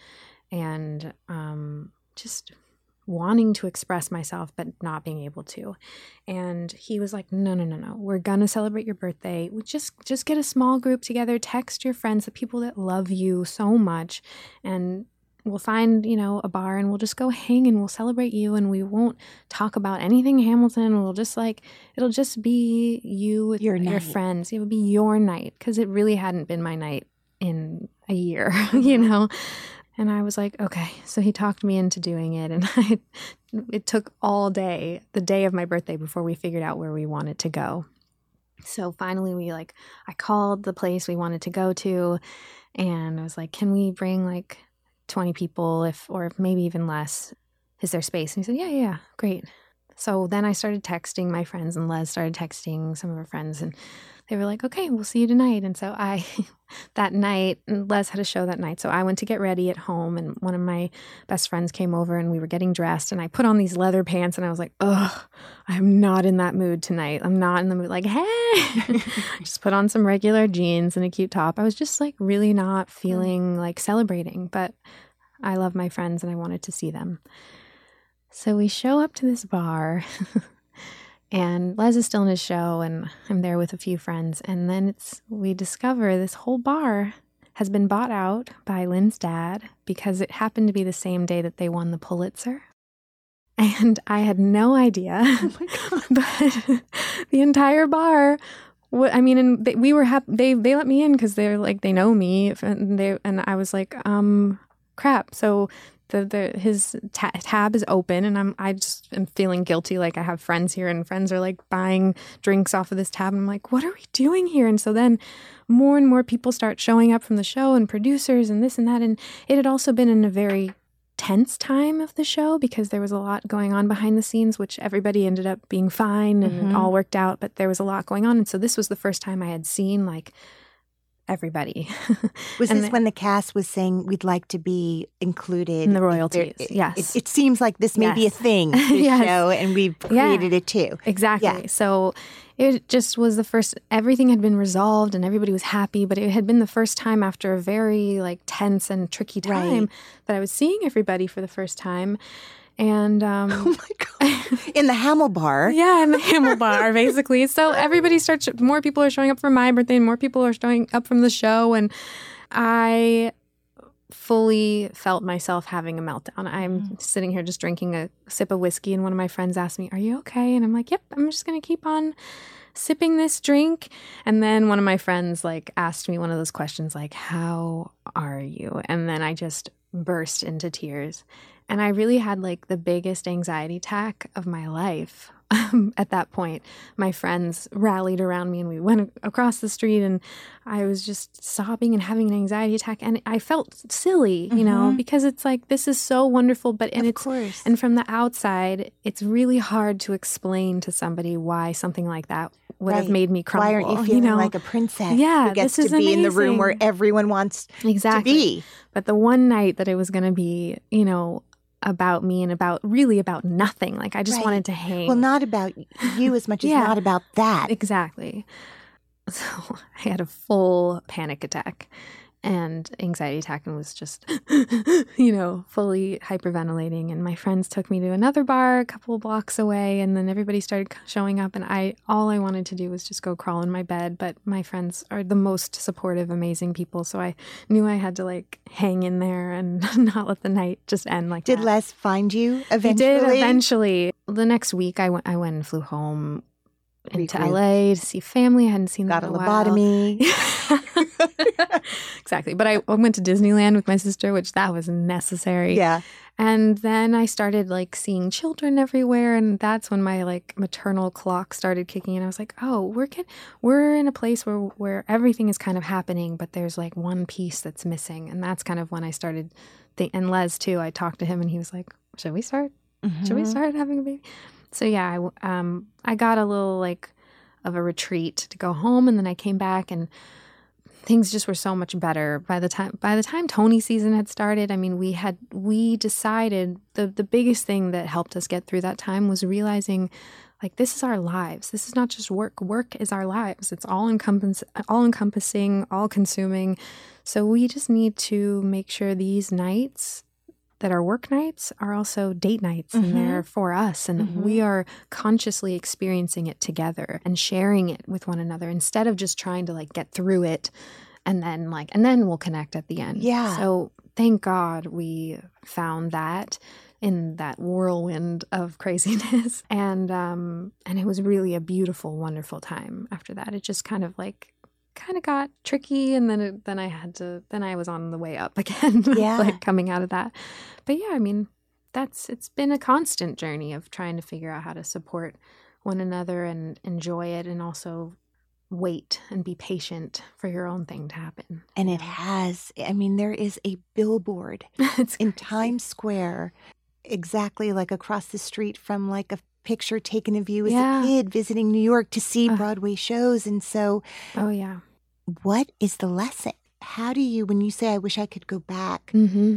and um, just wanting to express myself, but not being able to. And he was like, no, no, no, no, we're going to celebrate your birthday. We just, just get a small group together, text your friends, the people that love you so much, and we'll find, you know, a bar and we'll just go hang and we'll celebrate you, and we won't talk about anything Hamilton. We'll just like, it'll just be you with Your your night. friends. It would be your night, because it really hadn't been my night in a year, you know? And I was like, okay. So he talked me into doing it, and I, it took all day, the day of my birthday, before we figured out where we wanted to go. So finally we like, I called the place we wanted to go to, and I was like, can we bring like twenty people, if or maybe even less. Is there space? And he said, yeah, yeah, great. So then I started texting my friends, and Les started texting some of her friends, and they were like, okay, we'll see you tonight. And so I, that night, and Les had a show that night, so I went to get ready at home, and one of my best friends came over, and we were getting dressed, and I put on these leather pants, and I was like, ugh, I'm not in that mood tonight. I'm not in the mood. Like, hey, just put on some regular jeans and a cute top. I was just like really not feeling like celebrating, but I love my friends, and I wanted to see them. So we show up to this bar, and Les is still in his show, and I'm there with a few friends. And then it's we discover this whole bar has been bought out by Lynn's dad because it happened to be the same day that they won the Pulitzer. And I had no idea. Oh my God. But the entire bar, I mean, and they, we were happy. They they let me in because they're like they know me, and they and I was like, um, crap. So. The, the his ta- tab is open, and I'm I just am feeling guilty. Like I have friends here, and friends are like buying drinks off of this tab, and I'm like, what are we doing here? And so then more and more people start showing up from the show, and producers, and this and that. And it had also been in a very tense time of the show because there was a lot going on behind the scenes, which everybody ended up being fine and Mm-hmm. it all worked out. But there was a lot going on, and so this was the first time I had seen like everybody. Was And this the- when the cast was saying we'd like to be included In the There- royalties, it, yes. It, it seems like this may be a Yes. thing, this Yes. show, and we've Yeah. created it too. Exactly. Yeah. So it just was the first, everything had been resolved and everybody was happy, but it had been the first time after a very like tense and tricky time Right. that I was seeing everybody for the first time. And um, Oh my God. In the Hamel Bar. yeah, in the Hamel Bar, basically. So everybody starts, more people are showing up for my birthday and more people are showing up from the show. And I fully felt myself having a meltdown. I'm sitting here just drinking a sip of whiskey, and one of my friends asked me, are you okay? And I'm like, yep, I'm just going to keep on sipping this drink. And then one of my friends like asked me one of those questions like, how are you? And then I just burst into tears. And I really had like the biggest anxiety attack of my life. Um, at that point, my friends rallied around me and we went across the street, and I was just sobbing and having an anxiety attack. And I felt silly, you know, because it's like, this is so wonderful. But and Of it's course. and from the outside, it's really hard to explain to somebody why something like that would have Right. made me crumble. Why aren't you feeling know? like a princess Yeah, who gets this to is be in the room where amazing. everyone wants Exactly. to be? But the one night that it was going to be, you know, about me and about really about nothing. Like I just Right. wanted to hang. Well, not about you as much as Yeah. not about that. Exactly. So I had a full panic attack and anxiety attack and was just, you know, fully hyperventilating. And my friends took me to another bar a couple of blocks away, and then everybody started showing up. And I, all I wanted to do was just go crawl in my bed. But my friends are the most supportive, amazing people. So I knew I had to like hang in there and not let the night just end like Did that. Les find you He eventually? did eventually. The next week, I went. I went and flew home into Regroup. L A to see family. I hadn't seen Got a them in a while. lobotomy. Exactly. But I I went to Disneyland with my sister, which that was necessary. Yeah. And then I started like seeing children everywhere, and that's when my like maternal clock started kicking in. I was like, oh, we're get, we're in a place where where everything is kind of happening, but there's like one piece that's missing, and that's kind of when I started. Think, and Les too. I talked to him, and he was like, should we start? Should we start having a baby? So yeah, I w- um I got a little like of a retreat to go home, and then I came back and things just were so much better by the time by the time Tony season had started. I mean, we had we decided the the biggest thing that helped us get through that time was realizing like this is our lives. This is not just work. Work is our lives. It's all encompass all encompassing, all consuming. So we just need to make sure these nights that our work nights are also date nights and they're for us, and we are consciously experiencing it together and sharing it with one another instead of just trying to like get through it and then like and then we'll connect at the end. Yeah. So thank God we found that in that whirlwind of craziness. And um and it was really a beautiful, wonderful time after that. It just kind of like kind of got tricky, and then it, then I had to then I was on the way up again. Yeah. Like coming out of that. But yeah, I mean, that's it's been a constant journey of trying to figure out how to support one another and enjoy it, and also wait and be patient for your own thing to happen. And it has. I mean, there is a billboard It's in crazy. Times Square, exactly like across the street from like a picture taken of you as Yeah. a kid visiting New York to see Ugh. Broadway shows. And so Oh, yeah. what is the lesson? How do you, when you say, I wish I could go back? Mm-hmm.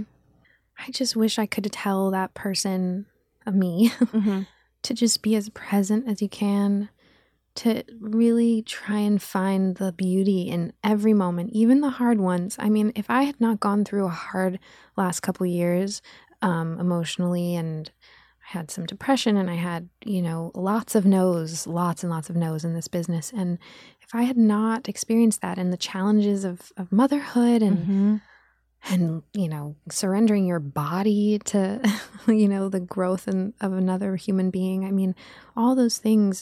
I just wish I could tell that person of me Mm-hmm. to just be as present as you can, to really try and find the beauty in every moment, even the hard ones. I mean, if I had not gone through a hard last couple years um, emotionally, and I had some depression, and I had, you know, lots of no's, lots and lots of no's in this business. And if I had not experienced that and the challenges of, of motherhood and Mm-hmm. and, you know, surrendering your body to, you know, the growth in, of another human being. I mean, all those things,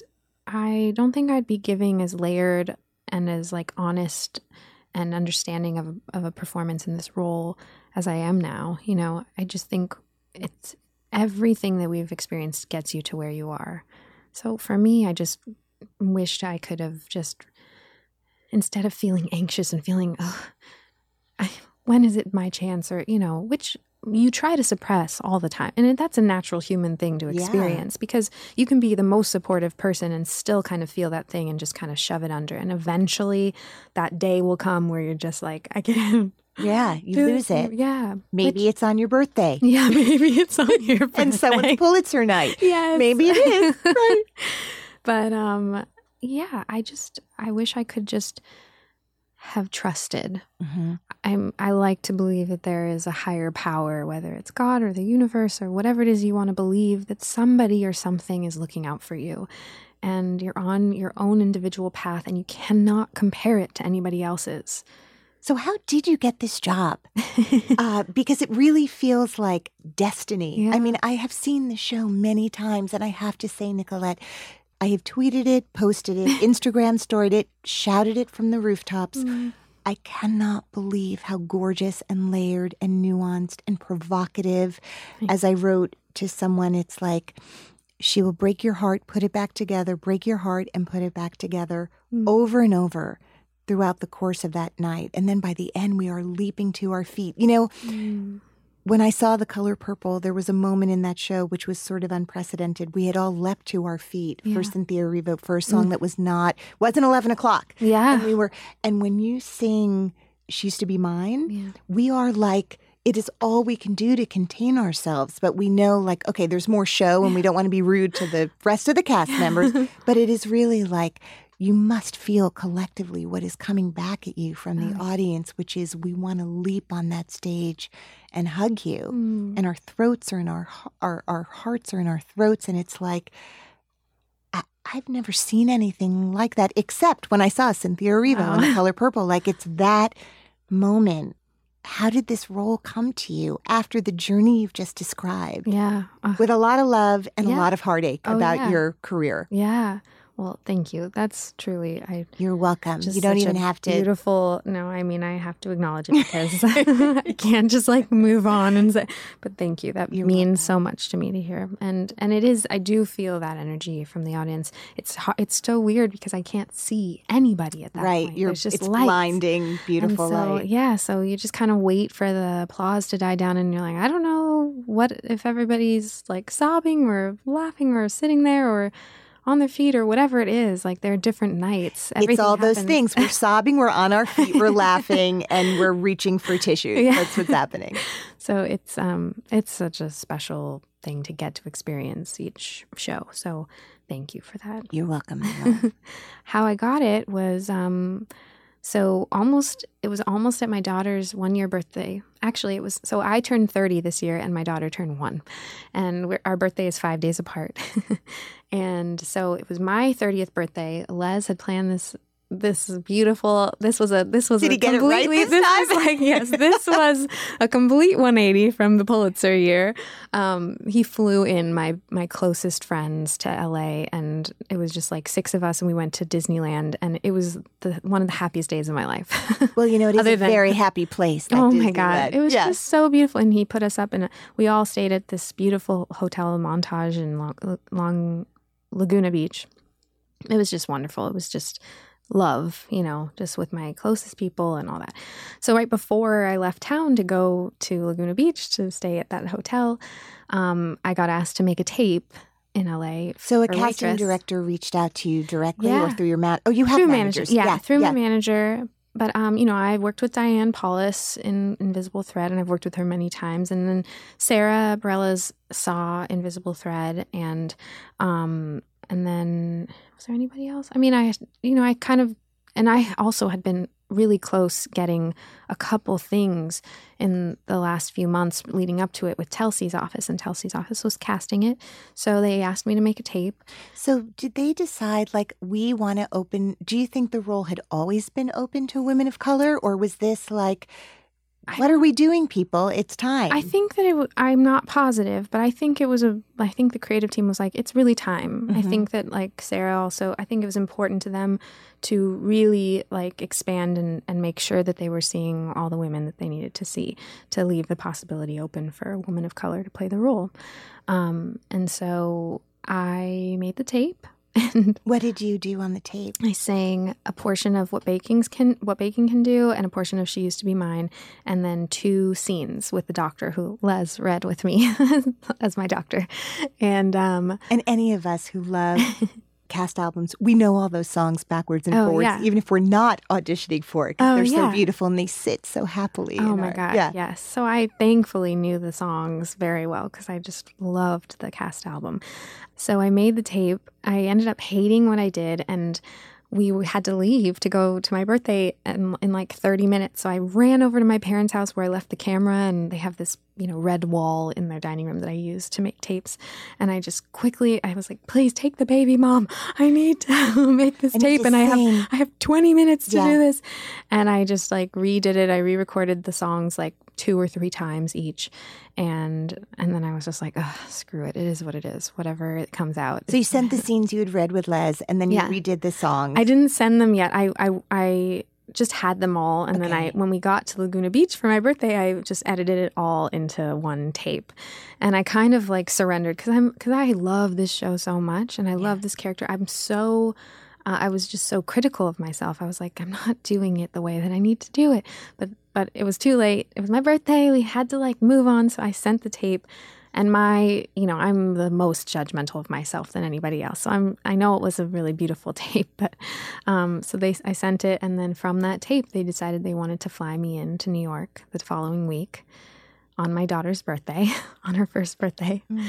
I don't think I'd be giving as layered and as like honest and understanding of, of a performance in this role as I am now. You know, I just think it's everything that we've experienced gets you to where you are. So for me, I just wished I could have just, instead of feeling anxious and feeling, oh, I, when is it my chance, or, you know, which you try to suppress all the time. And that's a natural human thing to Yeah. experience, because you can be the most supportive person and still kind of feel that thing and just kind of shove it under. And eventually that day will come where you're just like, I can't. Yeah, you do lose this. it. Yeah. Maybe Which- it's on your birthday. yeah, maybe it's on your birthday. And someone's Pulitzer night. Yes. Maybe it is. Right. But um, yeah, I just, I wish I could just have trusted. Mm-hmm. I'm, I like to believe that there is a higher power, whether it's God or the universe or whatever it is you want to believe, that somebody or something is looking out for you. And you're on your own individual path, and you cannot compare it to anybody else's. So how did you get this job? Uh, because it really feels like destiny. Yeah. I mean, I have seen the show many times, and I have to say, Nicolette, I have tweeted it, posted it, Instagram storied it, shouted it from the rooftops. Mm. I cannot believe how gorgeous and layered and nuanced and provocative. As I wrote to someone, it's like, she will break your heart, put it back together, break your heart and put it back together Mm. over and over throughout the course of that night. And then by the end, we are leaping to our feet. You know, Mm. when I saw The Color Purple, there was a moment in that show which was sort of unprecedented. We had all leapt to our feet Yeah. for Cynthia Erivo for a song that was not, wasn't eleven o'clock. Yeah. And we were, and when you sing She Used to Be Mine, Yeah. we are like, it is all we can do to contain ourselves. But we know, like, okay, there's more show and we don't want to be rude to the rest of the cast members. But it is really like, you must feel collectively what is coming back at you from the audience, which is we want to leap on that stage and hug you. Mm. And our throats are in our, our, our hearts are in our throats. And it's like, I, I've never seen anything like that, except when I saw Cynthia Erivo in The Color Purple. Like, it's that moment. How did this role come to you after the journey you've just described? Yeah. Ugh. With a lot of love and Yeah. a lot of heartache Oh, about yeah. your career. Yeah. Well, thank you. That's truly, I You're welcome. just You don't such even a have to. Beautiful. No, I mean, I have to acknowledge it because I can't just like move on and say, but thank you. That You're means so much to me to hear. And, and it is, I do feel that energy from the audience. It's, ho- it's so weird because I can't see anybody at that Right. point. You're, There's just it's lights. blinding, beautiful And so, light. yeah, so you just kind of wait for the applause to die down, and you're like, I don't know what if everybody's like sobbing or laughing or sitting there or on their feet or whatever it is. Like, there are different nights. It's all those happens- things. We're sobbing, we're on our feet, we're laughing, and we're reaching for tissues. Yeah. That's what's happening. So it's um it's such a special thing to get to experience each show. So thank you for that. You're welcome. Milo. How I got it was um so almost it was almost at my daughter's one year birthday. Actually, it was so I turned thirty this year and my daughter turned one, and we're, our birthday is five days apart. And so it was my thirtieth birthday. Les had planned this. This beautiful. This was a. This was Did a he get it right completely. this time? is like yes. This was a complete one eighty from the Pulitzer year. Um, he flew in my my closest friends to L A, and it was just like six of us, and we went to Disneyland, and it was the one of the happiest days of my life. Well, you know, it is Other a than- very happy place. that Oh my God. Disneyland. It was Yes. just so beautiful. And he put us up and we all stayed at this beautiful hotel Montage in Long, Long Laguna Beach. It was just wonderful. It was just love, you know, just with my closest people and all that. So right before I left town to go to Laguna Beach to stay at that hotel, um, I got asked to make a tape in L A. So a for casting Waitress. director reached out to you directly Yeah. or through your man? Oh, you have through managers. managers. Yeah, yeah through yeah. my manager. But, um, you know, I worked with Diane Paulus in Invisible Thread, and I've worked with her many times. And then Sarah Bareilles saw Invisible Thread, and um, and then was there anybody else? I mean, I, you know, I kind of, and I also had been really close getting a couple things in the last few months leading up to it with Telsey's office, and Telsey's office was casting it. So they asked me to make a tape. So did they decide, like, we want to open, do you think the role had always been open to women of color, or was this like, what are we doing, people? It's time. I think that it w- I'm not positive, but I think it was a, I think the creative team was like, it's really time. Mm-hmm. I think that like Sarah also, I think it was important to them to really like expand and, and make sure that they were seeing all the women that they needed to see, to leave the possibility open for a woman of color to play the role. Um, and so I made the tape. And what did you do on the tape? I sang a portion of what baking's can what baking can do, and a portion of She Used to Be Mine, and then two scenes with the doctor who Les read with me as my doctor. And um, And any of us who love cast albums, we know all those songs backwards and Oh, forwards, yeah. even if we're not auditioning for it, because Oh, they're so yeah. beautiful and they sit so happily. oh in my our- God, Yeah. yes. So I thankfully knew the songs very well because I just loved the cast album. So I made the tape. I ended up hating what I did, and we had to leave to go to my birthday in, in like thirty minutes. So I ran over to my parents' house where I left the camera, and they have this, you know, red wall in their dining room that I use to make tapes. And I just quickly, I was like, please take the baby, Mom. I need to make this I need tape, to and I sing." have I have twenty minutes to Yeah. do this. And I just like redid it. I re-recorded the songs like two or three times each. And and then I was just like, ugh, screw it. It is what it is. Whatever it comes out. So you sent the scenes you had read with Les, and then you Yeah. redid the songs. I didn't send them yet. I I, I just had them all, and then I Okay. when we got to Laguna Beach for my birthday, I just edited it all into one tape, and I kind of like surrendered because I'm because I love this show so much, and I love this character. I'm so. Uh, I was just so critical of myself. I was like, I'm not doing it the way that I need to do it. But but it was too late. It was my birthday. We had to like move on. So I sent the tape. And my, you know, I'm the most judgmental of myself than anybody else. So I'm, I know it was a really beautiful tape, but um, so they, I sent it, and then from that tape, they decided they wanted to fly me into New York the following week on my daughter's birthday, on her first birthday, Mm.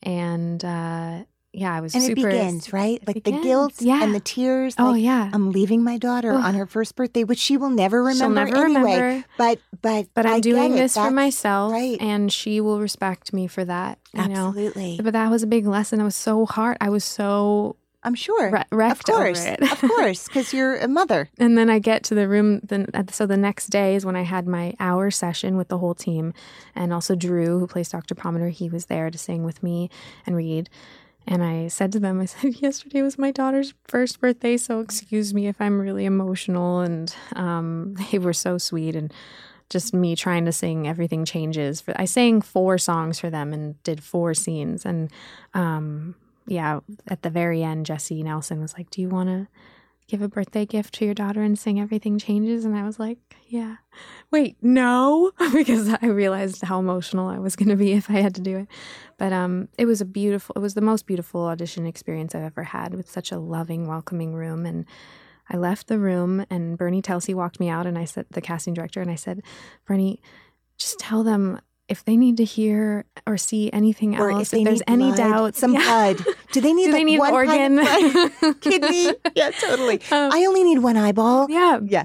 and uh, yeah, I was And super. it begins, right? it Like begins, the guilt yeah. and the tears. Oh like, yeah, I'm leaving my daughter Ugh. on her first birthday, which she will never she'll remember never anyway. remember. But but But I'm I get doing it. this for That's myself, right. and she will respect me for that. You know? Absolutely. But that was a big lesson. It was so hard. I was so I'm sure. Wre- wrecked of course, over it. of course, because you're a mother. And then I get to the room. Then, so the next day is when I had my hour session with the whole team, and also Drew, who plays Doctor Pomander. He was there to sing with me and read. And I said to them, I said, yesterday was my daughter's first birthday, so excuse me if I'm really emotional. And um, they were so sweet, and just me trying to sing Everything Changes. For I sang four songs for them and did four scenes. And um, yeah, at the very end, Jesse Nelson was like, do you want to give a birthday gift to your daughter and sing Everything Changes? And I was like, yeah. Wait, no, because I realized how emotional I was going to be if I had to do it. But um, it was a beautiful, it was the most beautiful audition experience I've ever had, with such a loving, welcoming room. And I left the room, and Bernie Telsey walked me out, and I said, the casting director, and I said, Bernie, just tell them if they need to hear or see anything Or else, if, they if there's need any blood, doubts. some Yeah. blood. Do they need Do like they need one an organ? kind of blood? Kidney? Yeah, totally. Um, I only need one eyeball. Yeah. Yeah.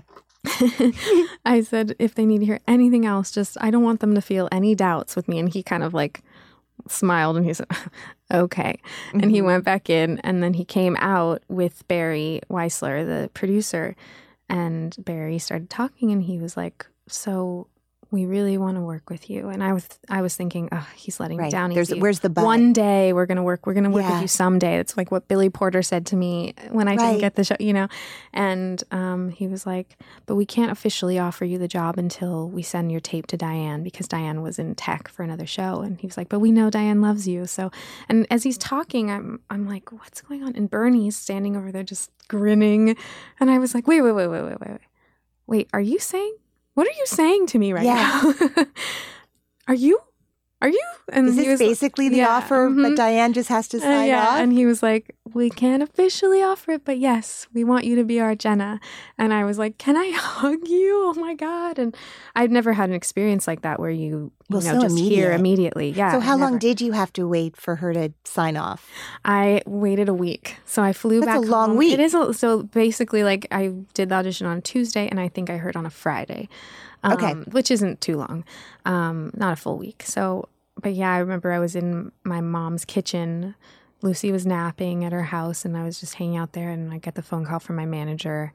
I said, if they need to hear anything else, just, I don't want them to feel any doubts with me. And he kind of like smiled, and he said, okay. Mm-hmm. And he went back in, and then he came out with Barry Weissler, the producer. And Barry started talking, and he was like, so we really want to work with you. And I was I was thinking, oh, he's letting Right. me down. There's- easy. where's the but? One day we're going to work. We're going to work Yeah. with you someday. It's like what Billy Porter said to me when I Right. didn't get the show, you know. And um, he was like, but we can't officially offer you the job until we send your tape to Diane, because Diane was in tech for another show. And he was like, but we know Diane loves you. So, and as he's talking, I'm I'm like, what's going on? And Bernie's standing over there just grinning. And I was like, wait, wait, wait, wait, wait, wait, wait. Wait, are you saying? What are you saying to me right Yeah. now? Are you? Are you? And Is he this was, basically the yeah, offer, but mhm. Diane just has to Uh, sign yeah, off? and he was like, we can't officially offer it, but yes, we want you to be our Jenna. And I was like, can I hug you? Oh my God. And I'd never had an experience like that where you, you Well, know, so just hear immediate. immediately. Yeah. So how long never. did you have to wait for her to sign off? I waited a week. So I flew That's back a long home. week. It is. A, so basically, like, I did the audition on Tuesday, and I think I heard on a Friday. Um, Okay. Which isn't too long. Um, not a full week. So, but yeah, I remember I was in my mom's kitchen. Lucy was napping at her house, and I was just hanging out there, and I get the phone call from my manager,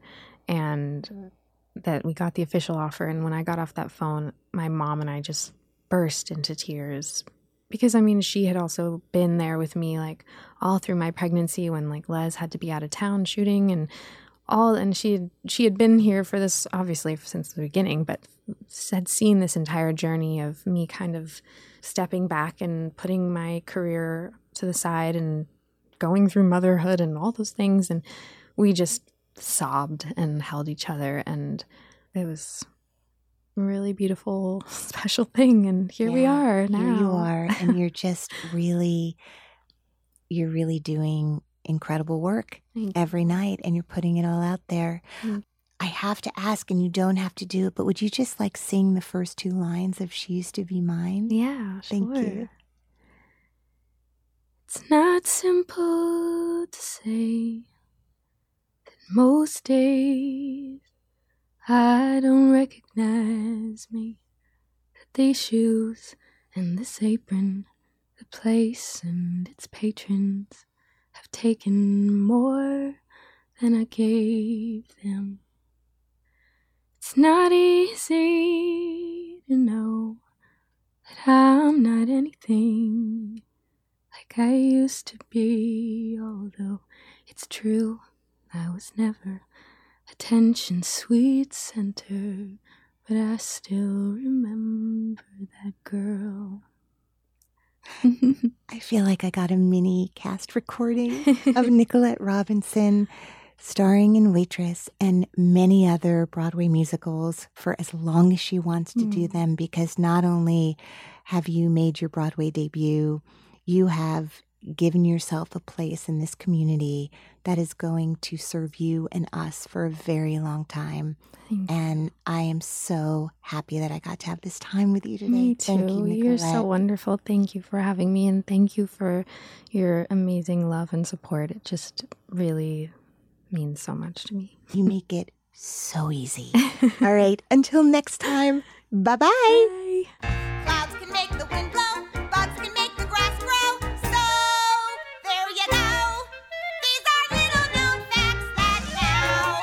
and that we got the official offer. And when I got off that phone, my mom and I just burst into tears. Because, I mean, she had also been there with me, like, all through my pregnancy when, like, Les had to be out of town shooting and all. And she had, she had been here for this, obviously, since the beginning, but had seen this entire journey of me kind of stepping back and putting my career to the side and going through motherhood and all those things. And we just sobbed and held each other. And it was a really beautiful, special thing. And here we Yeah, are now. Here you are, and you're just really, you're really doing incredible work Thank you. every night, and you're putting it all out there. Mm. I have to ask, and you don't have to do it, but would you just like sing the first two lines of She Used to Be Mine? Yeah, Thank sure. you. It's not simple to say that most days I don't recognize me. That these shoes and this apron, the place and its patrons have taken more than I gave them. It's not easy to know that I'm not anything like I used to be, although it's true I was never attention sweet center, but I still remember that girl. I feel like I got a mini cast recording of Nicolette Robinson starring in Waitress and many other Broadway musicals for as long as she wants to do Mm. them, because not only have you made your Broadway debut, you have given yourself a place in this community that is going to serve you and us for a very long time. Thank you. And I am so happy that I got to have this time with you today. Me too. Thank you, You're so Nicolette. wonderful. Thank you for having me, and thank you for your amazing love and support. It just really means so much to me. You make it so easy. All right, until next time, bye-bye. Bye. Clouds can make the wind blow, bugs can make the grass grow. So, there you go. These are little known facts that now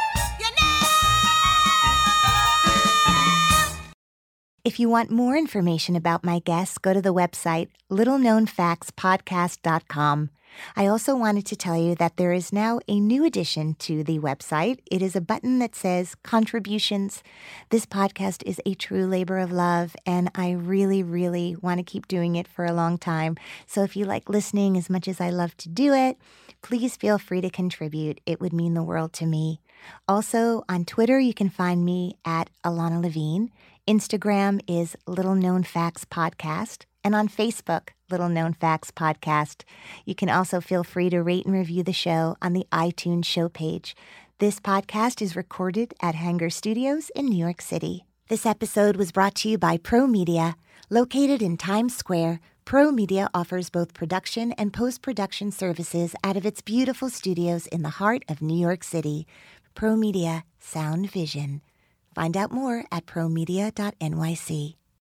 you know. If you want more information about my guests, go to the website little known facts podcast dot com. I also wanted to tell you that there is now a new addition to the website. It is a button that says contributions. This podcast is a true labor of love, and I really, really want to keep doing it for a long time. So if you like listening as much as I love to do it, please feel free to contribute. It would mean the world to me. Also, on Twitter, you can find me at Alana Levine. Instagram is Little Known Facts Podcast. And on Facebook, Little Known Facts Podcast. You can also feel free to rate and review the show on the iTunes show page. This podcast is recorded at Hanger Studios in New York City. This episode was brought to you by Pro Media. Located in Times Square, Pro Media offers both production and post-production services out of its beautiful studios in the heart of New York City. Pro Media, Sound Vision. Find out more at pro media dot n y c.